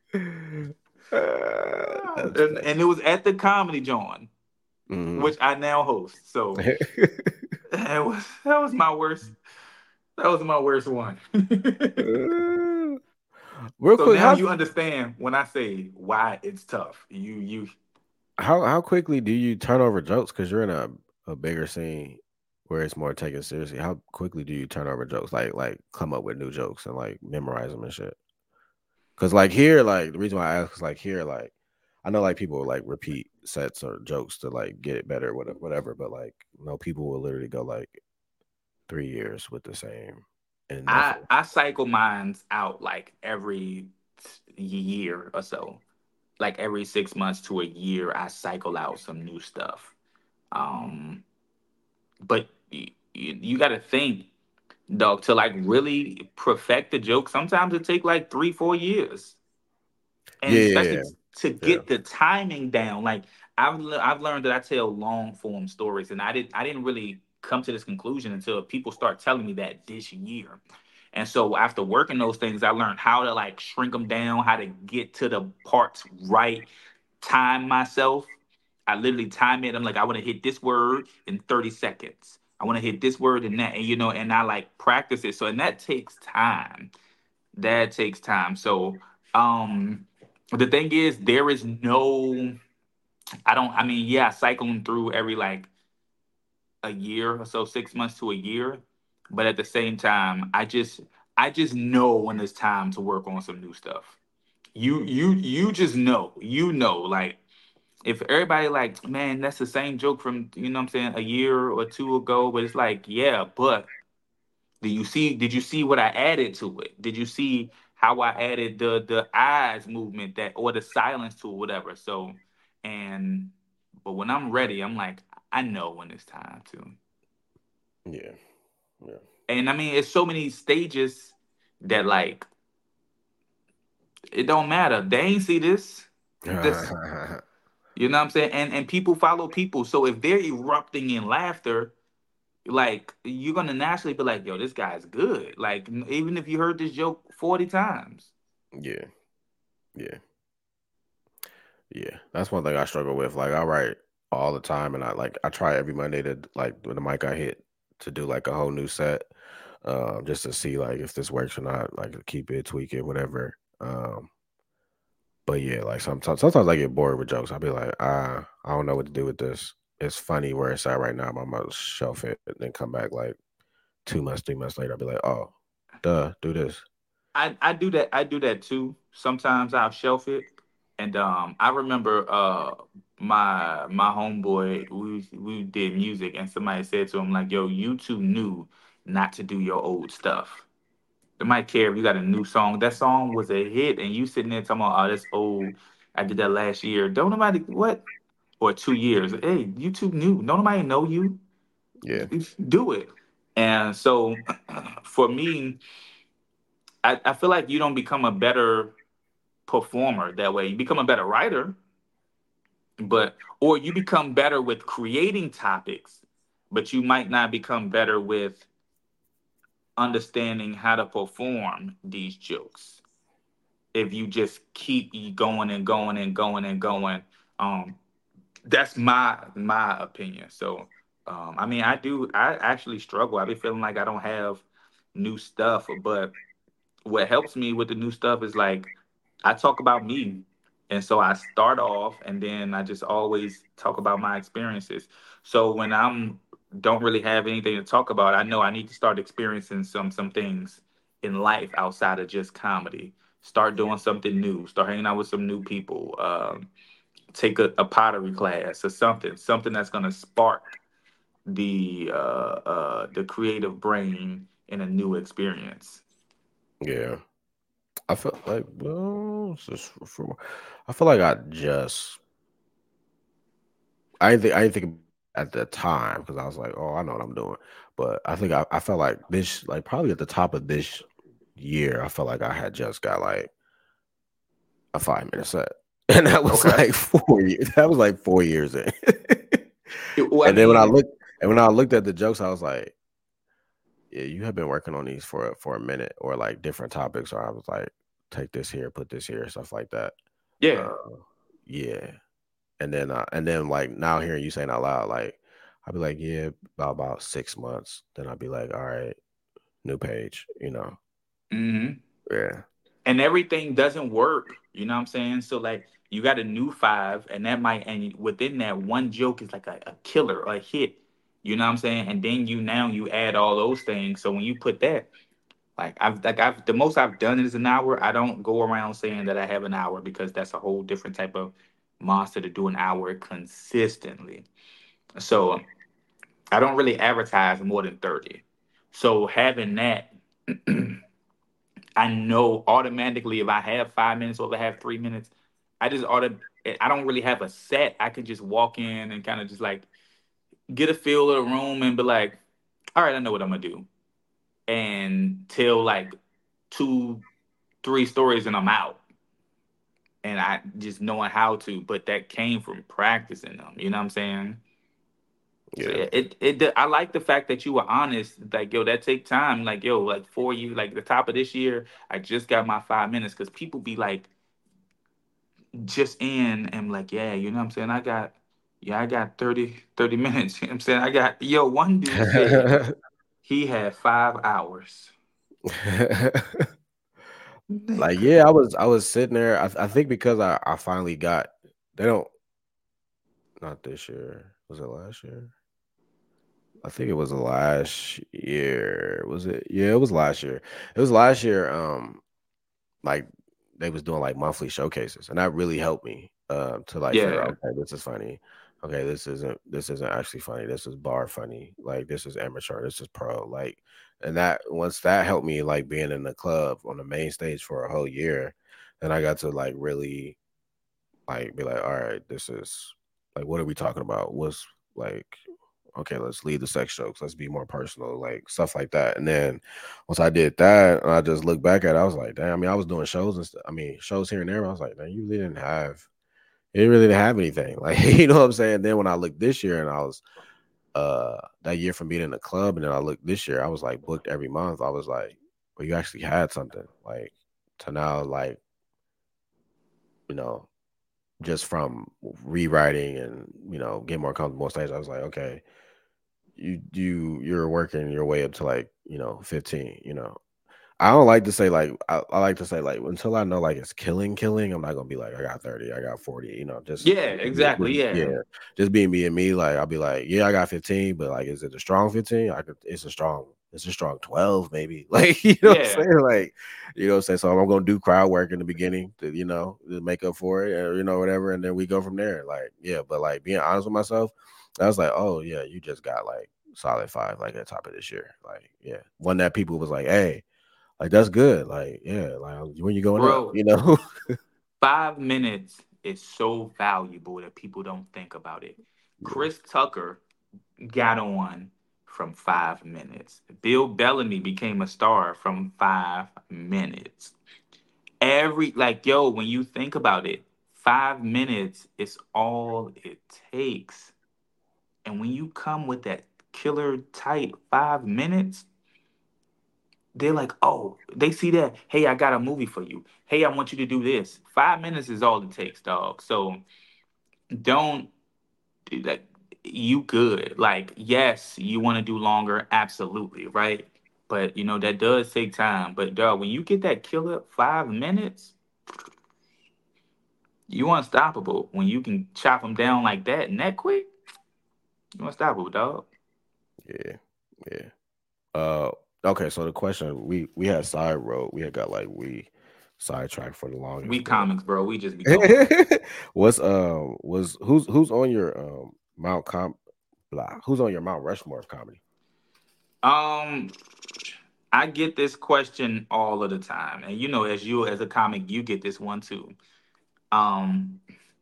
Uh, that's and, and it was at the Comedy John, funny. which I now host. So Mhm. that was that was my worst. That was my worst one. Uh, real So quick, now how you understand when I say why it's tough. You you how how quickly do you turn over jokes? Because you're in a, a bigger scene where it's more taken seriously. How quickly do you turn over jokes? Like like come up with new jokes and like memorize them and shit. Because like here, like the reason why I ask is like here, like I know like people will like repeat sets or jokes to like get it better, whatever, whatever. But like you know, people will literally go like three years with the same and I nothing. I cycle mines out like every year or so. Like every six months to a year, I cycle out some new stuff. Um, but you, you, you got to think, dog, to like really perfect the joke. Sometimes it take like three, four years, and Yeah, yeah, especially yeah. to Yeah. get the timing down. Like I've le- I've learned that I tell long form stories, and I didn't I didn't really come to this conclusion until people start telling me that this year. And so after working those things, I learned how to like shrink them down, how to get to the parts right, time myself. I literally time it. I'm like, I want to hit this word in thirty seconds. I want to hit this word and that, and you know, and I like practice it. So, and that takes time. That takes time. So, um, the thing is, there is no, I don't, I mean, yeah, cycling through every like a year or so, six months to a year. But at the same time, I just, I just know when it's time to work on some new stuff. You, you, you just know, you know, like, if everybody like, man, that's the same joke from, you know what I'm saying, a year or two ago, but it's like, yeah, but do you see, did you see what I added to it? Did you see how I added the the eyes movement that or the silence to it, whatever? So and but when I'm ready, I'm like, I know when it's time to. Yeah. Yeah. And I mean, it's so many stages that like it don't matter. They ain't see this. This you know what I'm saying? And and people follow people. So if they're erupting in laughter, like you're gonna naturally be like, yo, this guy's good. Like n- even if you heard this joke forty times. Yeah. Yeah. Yeah. That's one thing I struggle with. Like I write all the time, and I like I try every Monday to like when the mic I hit to do like a whole new set, um, just to see like if this works or not. Like keep it, tweak it, whatever. Um, but yeah, like sometimes sometimes I get bored with jokes. I'll be like, ah, I don't know what to do with this. It's funny where it's at right now. I'm gonna shelf it and then come back like two months, three months later. I'll be like, oh, duh, do this. I I do that. I do that too. Sometimes I'll shelf it, and um, I remember uh my my homeboy. We we did music, and somebody said to him like, "Yo, you too new not to do your old stuff. They might care if you got a new song. That song was a hit, and you sitting there talking about, oh, that's old. I did that last year. Don't nobody what or two years. Hey, you too new. Don't nobody know you. Yeah, Do it." And so, for me, I, I feel like you don't become a better performer that way. You become a better writer, but or you become better with creating topics, but you might not become better with understanding how to perform these jokes if you just keep going and going and going and going. Um, that's my my opinion. So, um, I mean, I do. I actually struggle. I be feeling like I don't have new stuff, but what helps me with the new stuff is like I talk about me. And so I start off and then I just always talk about my experiences. So when I'm don't really have anything to talk about, I know I need to start experiencing some some things in life outside of just comedy. Start doing something new. Start hanging out with some new people. Um, take a, a pottery class or something. Something that's gonna spark the uh, uh, the creative brain in a new experience. yeah. I feel like well, it's just for, I feel like I just I didn't think I didn't think at the time because I was like, oh, I know what I'm doing. But I think I, I felt like this like probably at the top of this year, I felt like I had just got like a five minute set. And that was Okay. like four years. That was like four years in. Well, I And then when I mean, looked and when I looked at the jokes, I was like, yeah, you have been working on these for for a minute or like different topics, or I was like, take this here, put this here, stuff like that. yeah. Uh, yeah. And then uh, and then like now hearing you saying out loud, like I'll be like, yeah, about about six months. Then I'll be like, all right, new page, you know. Hmm. Yeah. And everything doesn't work. You know what I'm saying? So like you got a new five, and that might and within that one joke is like a, a killer, a hit. You know what I'm saying? And then you now you add all those things. So when you put that, like I've like I've the most I've done is an hour. I don't go around saying that I have an hour because that's a whole different type of monster to do an hour consistently. So I don't really advertise more than thirty. So having that I know automatically if I have five minutes or if I have three minutes, I just auto. I don't really have a set. I can just walk in and kind of just like get a feel of the room and be like, all right, I know what I'm gonna do, and tell like two, three stories and I'm out. and I just knowing how to, but that came from practicing them. You know what I'm saying? So Yeah. yeah, it it I like the fact that you were honest. Like yo, that take time. Like yo, like four years, like the top of this year, I just got my five minutes because people be like just in and like yeah, you know what I'm saying. I got yeah, I got thirty thirty minutes. You know what I'm saying I got yo. One dude said he had five hours. Like Nigga. yeah, I was I was sitting there. I, I think because I I finally got they don't not this year. Was it last year? I think it was last year. Was it? Yeah, it was last year. It was last year. Um, like they was doing like monthly showcases, and that really helped me uh, to like figure out Yeah, okay, this is funny. Okay, this isn't this isn't actually funny. This is bar funny. Like this is amateur. This is pro. Like, and that once that helped me like being in the club on the main stage for a whole year, then I got to like really like be like, all right, this is like what are we talking about? What's like okay, let's leave the sex jokes. Let's be more personal, like stuff like that. And then once I did that, and I just looked back at it, I was like, damn. I mean, I was doing shows and stuff. I mean, shows here and there. I was like, man, you really didn't have, you really didn't have anything. Like, you know what I'm saying? Then when I looked this year, and I was uh that year from being in the club, and then I looked this year, I was like booked every month. I was like, well, you actually had something. Like to now, like you know, just from rewriting and you know getting more comfortable on stage, I was like, okay, you you you're working your way up to like you know fifteen. You know, I don't like to say like I, I like to say like until I know like it's killing killing. I'm not gonna be like I got thirty, I got forty. You know, just, yeah, just exactly. yeah, Yeah, just being me and me. Like I'll be like yeah, I got fifteen, but like is it a strong fifteen? I could. It's a strong. It's a strong twelve, maybe. Like you know what I'm yeah, saying? Like you know what I'm saying. So I'm gonna do crowd work in the beginning to you know to make up for it, or you know whatever, and then we go from there. Like yeah, but like being honest with myself, I was like oh yeah, you just got like solid five like at the top of this year. Like yeah, one that people was like hey like that's good. Like, yeah, like when you going up, bro. you know? Five minutes is so valuable that people don't think about it. Yeah. Chris Tucker got on from five minutes. Bill Bellamy became a star from five minutes. Every like yo, when you think about it, five minutes is all it takes. And when you come with that killer tight five minutes, they're like, oh, they see that. Hey, I got a movie for you. Hey, I want you to do this. Five minutes is all it takes, dog. So don't do that. You good. Like, yes, you want to do longer, absolutely, right? But you know, that does take time. But dog, when you get that killer five minutes, you unstoppable. When you can chop them down like that and that quick, you unstoppable, dog. Yeah. Yeah. Uh okay, so the question we we had side road, we had got like we sidetracked for the We longest, but comics, bro. We just be going. what's um was who's who's on your um Mount Com blah who's on your Mount Rushmore of comedy? Um, I get this question all of the time, and you know, as you as a comic, you get this one too. Um,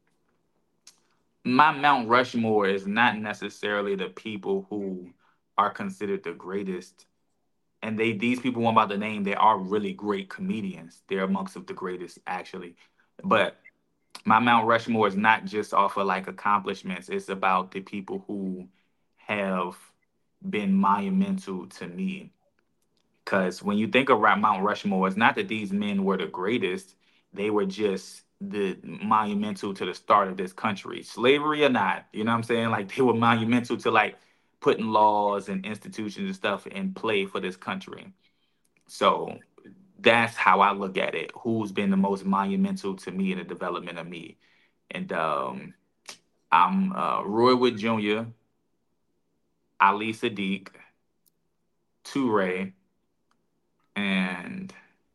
my Mount Rushmore is not necessarily the people who are considered the greatest, and they these people I'm about to name, they are really great comedians. They're amongst of the greatest, actually. But my Mount Rushmore is not just off of like accomplishments. It's about the people who have been monumental to me. Because when you think of Ra- Mount Rushmore, it's not that these men were the greatest; they were just the monumental to the start of this country, slavery or not. You know what I'm saying? Like they were monumental to like putting laws and institutions and stuff in play for this country. So that's how I look at it. Who's been the most monumental to me in the development of me? And um, I'm uh, Roy Wood Junior, Ali Sadiq, Toure, and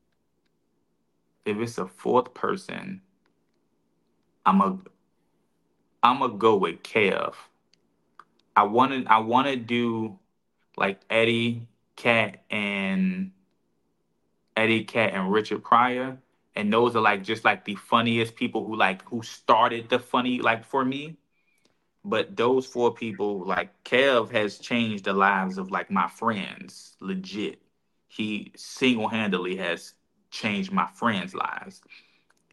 if it's a fourth person, I'm a I'm gonna go with Kev. I wanted I want to do like Eddie Cat and Eddie Cat and Richard Pryor, and those are like just like the funniest people who like who started the funny like for me. But those four people, like Kev, has changed the lives of like my friends. Legit, he single handedly has changed my friends' lives.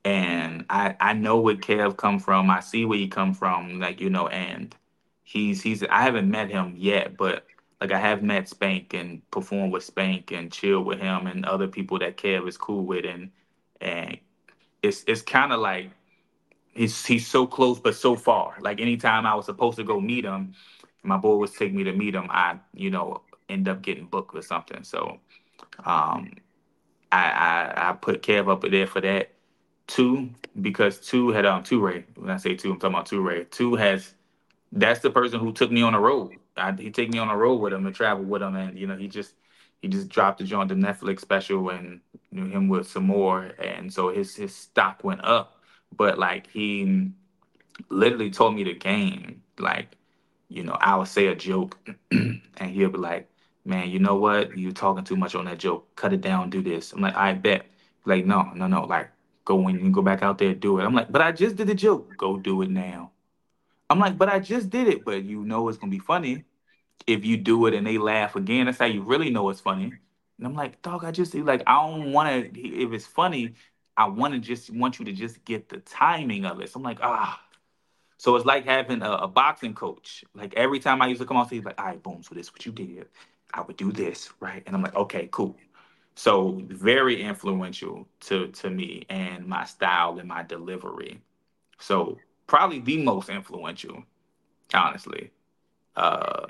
And I I know where Kev come from. I see where he come from, like you know, and he's he's I haven't met him yet, but like I have met Spank and performed with Spank and chill with him and other people that Kev is cool with, and and it's it's kind of like he's he's so close but so far. Like anytime I was supposed to go meet him, my boy was take me to meet him. I you know end up getting booked or something. So um, I, I I put Kev up there for that. Two, because two had um two Ray. When I say two, I'm talking about two Ray. Two has that's the person who took me on the road. I, he take me on the road with him and travel with him, and you know he just he just dropped the joint the Netflix special and knew him with some more, and so his his stock went up. But like he literally told me the game. Like, you know, I would say a joke and he'll be like, man, you know what? You talking too much on that joke. Cut it down, do this. I'm like, I bet. Like, no, no, no. Like, go when you go back out there, do it. I'm like, but I just did the joke. Go do it now. I'm like, but I just did it. But you know it's gonna be funny if you do it and they laugh again. That's how you really know it's funny. And I'm like, dog, I just like I don't wanna if it's funny, I wanna just want you to just get the timing of it. So I'm like, ah, so it's like having a, a boxing coach. Like every time I used to come on stage, like, all right, boom, so this is what you did. I would do this, right? And I'm like, okay, cool. So very influential to to me and my style and my delivery. So probably the most influential, honestly. Uh,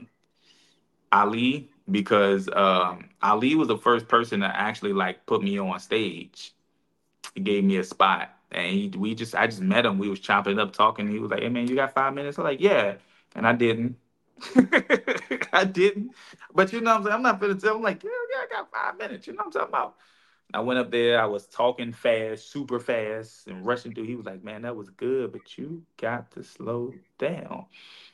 Ali, because um, Ali was the first person to actually like put me on stage. He gave me a spot, and he, we just I just met him. We was chopping it up, talking. He was like, "Hey man, you got five minutes?" I'm like, "Yeah," and I didn't. I didn't. But you know what I'm saying? I'm not gonna tell him like, yeah, yeah, I got five minutes. You know what I'm talking about? I went up there, I was talking fast, super fast, and rushing through. He was like, man, that was good, but you got to slow down.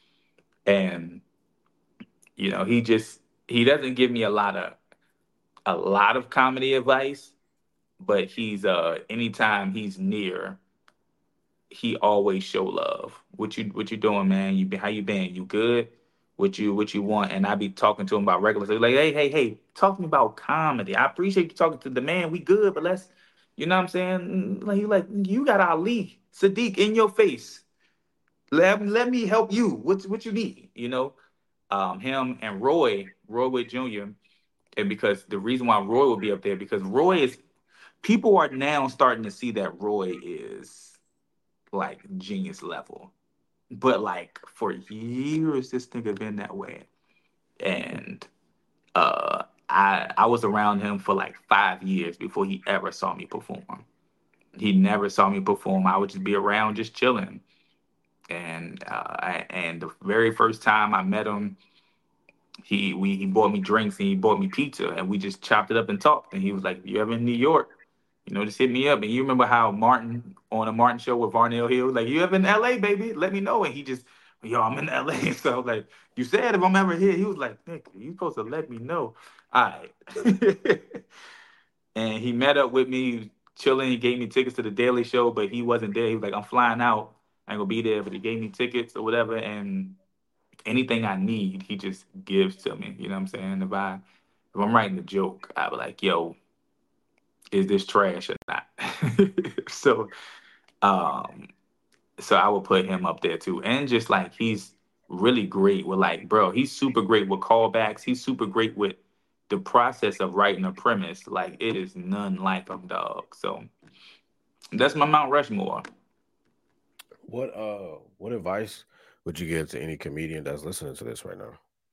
And, you know, he just he doesn't give me a lot of a lot of comedy advice, but he's uh anytime he's near, he always show love. What you what you doing, man? You been how you been? You good? What you what you want? And I be talking to him about regular stuff. Like, hey, hey, hey, talk to me about comedy. I appreciate you talking to the man. We good, but let's, you know what I'm saying? Like, he like you got Ali Sadiq in your face. Let let me help you. What's what you need? You know, um, him and Roy, Roy Wood Junior And because the reason why Roy will be up there because Roy is people are now starting to see that Roy is like genius level. But like for years, this nigga been that way, and uh, I I was around him for like five years before he ever saw me perform. He never saw me perform. I would just be around, just chilling, and uh, I, and the very first time I met him, he we he bought me drinks and he bought me pizza, and we just chopped it up and talked. And he was like, "You ever in New York? You know, just hit me up." And you remember how Martin on a Martin show with Varnell Hill, like, "You ever in L A, baby? Let me know." And he just, "Yo, I'm in L A." So I was like, "You said if I'm ever here." He was like, "Nick, you supposed to let me know." All right. And he met up with me, chilling. He gave me tickets to the Daily Show, but he wasn't there. He was like, "I'm flying out. I ain't gonna be there," but he gave me tickets or whatever. And anything I need, he just gives to me. You know what I'm saying? If I if I'm writing a joke, I be like, "Yo, is this trash or not?" so um so I would put him up there too. And just like he's really great with like, bro, he's super great with callbacks. He's super great with the process of writing a premise. Like it is none like him, dog. So that's my Mount Rushmore. What uh what advice would you give to any comedian that's listening to this right now?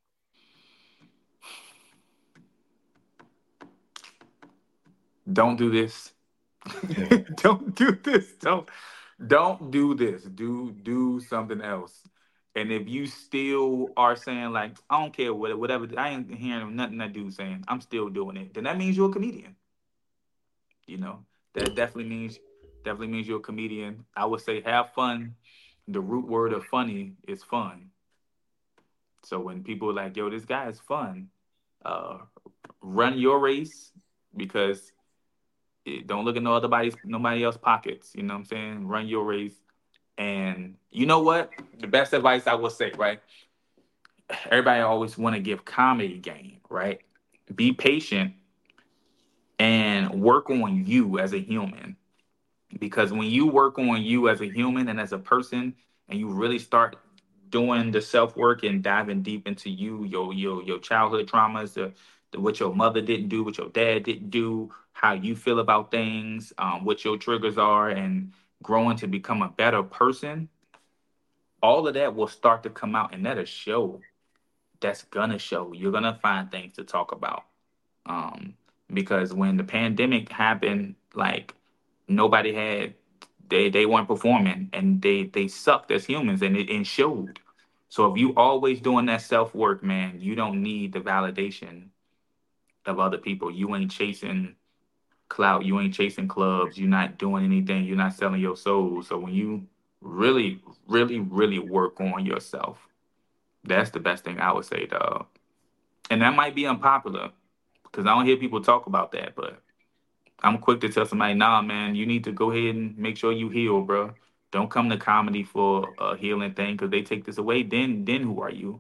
Don't do this. Don't do this. Don't don't do this. Do do something else. And if you still are saying like, I don't care what whatever I ain't hearing nothing that dude saying, I'm still doing it, then that means you're a comedian. You know, that definitely means definitely means you're a comedian. I would say have fun. The root word of funny is fun. So when people are like, yo, this guy is fun, uh, run your race because it, don't look at no other body's nobody else's pockets. You know what I'm saying? Run your race. And you know what? The best advice I would say, right? Everybody always want to give comedy game, right? Be patient and work on you as a human. Because when you work on you as a human and as a person, and you really start doing the self work and diving deep into you, your your your childhood traumas, the, the what your mother didn't do, what your dad didn't do, how you feel about things, um, what your triggers are, and growing to become a better person, all of that will start to come out, and that'll show. That's gonna show. You're gonna find things to talk about. Um, because when the pandemic happened, like nobody had, they they weren't performing, and they they sucked as humans, and it, it showed. So if you always doing that self work, man, you don't need the validation of other people. You ain't chasing clout. You ain't chasing clubs. You're not doing anything. You're not selling your soul. So when you really, really, really work on yourself, that's the best thing I would say, dog. And that might be unpopular because I don't hear people talk about that, but I'm quick to tell somebody, nah, man, you need to go ahead and make sure you heal, bro. Don't come to comedy for a healing thing because they take this away. Then, then who are you?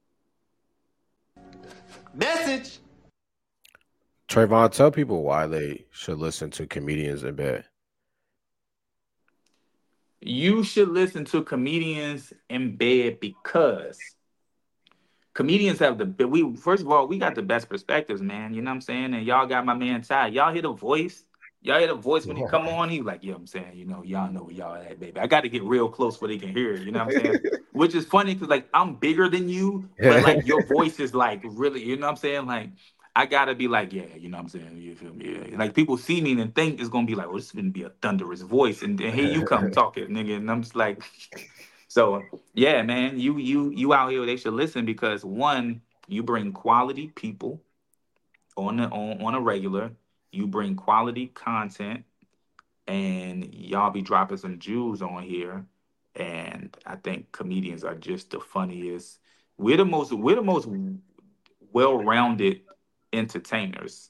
Message. Trayvon, tell people why they should listen to comedians in bed. You should listen to comedians in bed because comedians have the we first of all we got the best perspectives, man. You know what I'm saying? And y'all got my man Ty. Y'all hear the voice. Y'all hear the voice when he come on. He like, yeah, I'm saying, you know, y'all know where y'all at, baby. I got to get real close where they can hear it. You know what I'm saying? Which is funny because like I'm bigger than you, but like your voice is like really, you know what I'm saying? Like I gotta be like, yeah, you know what I'm saying? You feel me? Yeah. Like people see me and think it's gonna be like, well, this is gonna be a thunderous voice, and then here you come talking, nigga, and I'm just like, so yeah, man, you you you out here. They should listen because one, you bring quality people on the on, on a regular. You bring quality content, and y'all be dropping some jewels on here. And I think comedians are just the funniest. We're the most we're the most well rounded entertainers.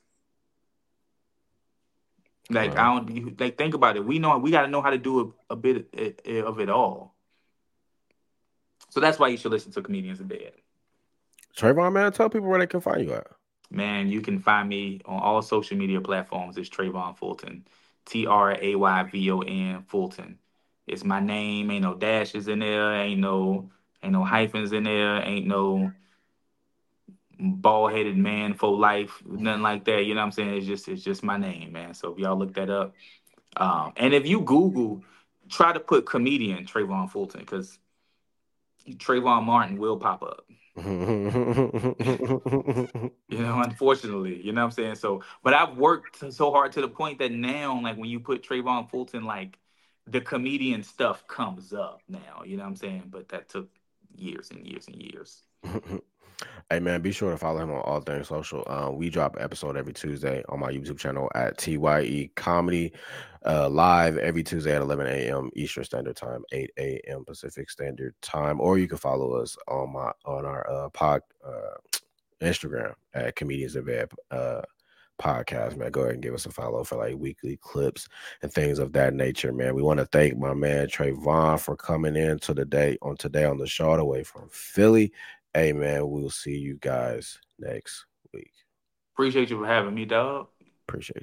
Like I Right. don't you- like think about it. We know we got to know how to do a, a bit of of it all. So that's why you should listen to comedians in bed. Trayvon, man, tell people where they can find you at. Man, you can find me on all social media platforms. It's Trayvon Fulton, T R A Y V O N Fulton. It's my name. Ain't no dashes in there. Ain't no ain't no hyphens in there. Ain't no bald headed man for life. Nothing like that. You know what I'm saying? It's just it's just my name, man. So if y'all look that up, um, and if you Google, try to put comedian Trayvon Fulton because Trayvon Martin will pop up. You know, unfortunately, you know what I'm saying? So, but I've worked so hard to the point that now, like when you put Trayvon Fulton, like the comedian stuff comes up now, you know what I'm saying? But that took years and years and years. Hey man, be sure to follow him on all things social. Um, we drop an episode every Tuesday on my YouTube channel at T Y E Comedy, uh, live every Tuesday at eleven a m. Eastern Standard Time, eight a m. Pacific Standard Time. Or you can follow us on my on our uh, pod uh, Instagram at Comedians in Bed uh, podcast. Man, go ahead and give us a follow for like weekly clips and things of that nature. Man, we want to thank my man Trayvon for coming in to the day on today on the show all the way from Philly. Hey man, we'll see you guys next week. Appreciate you for having me, dog. Appreciate you.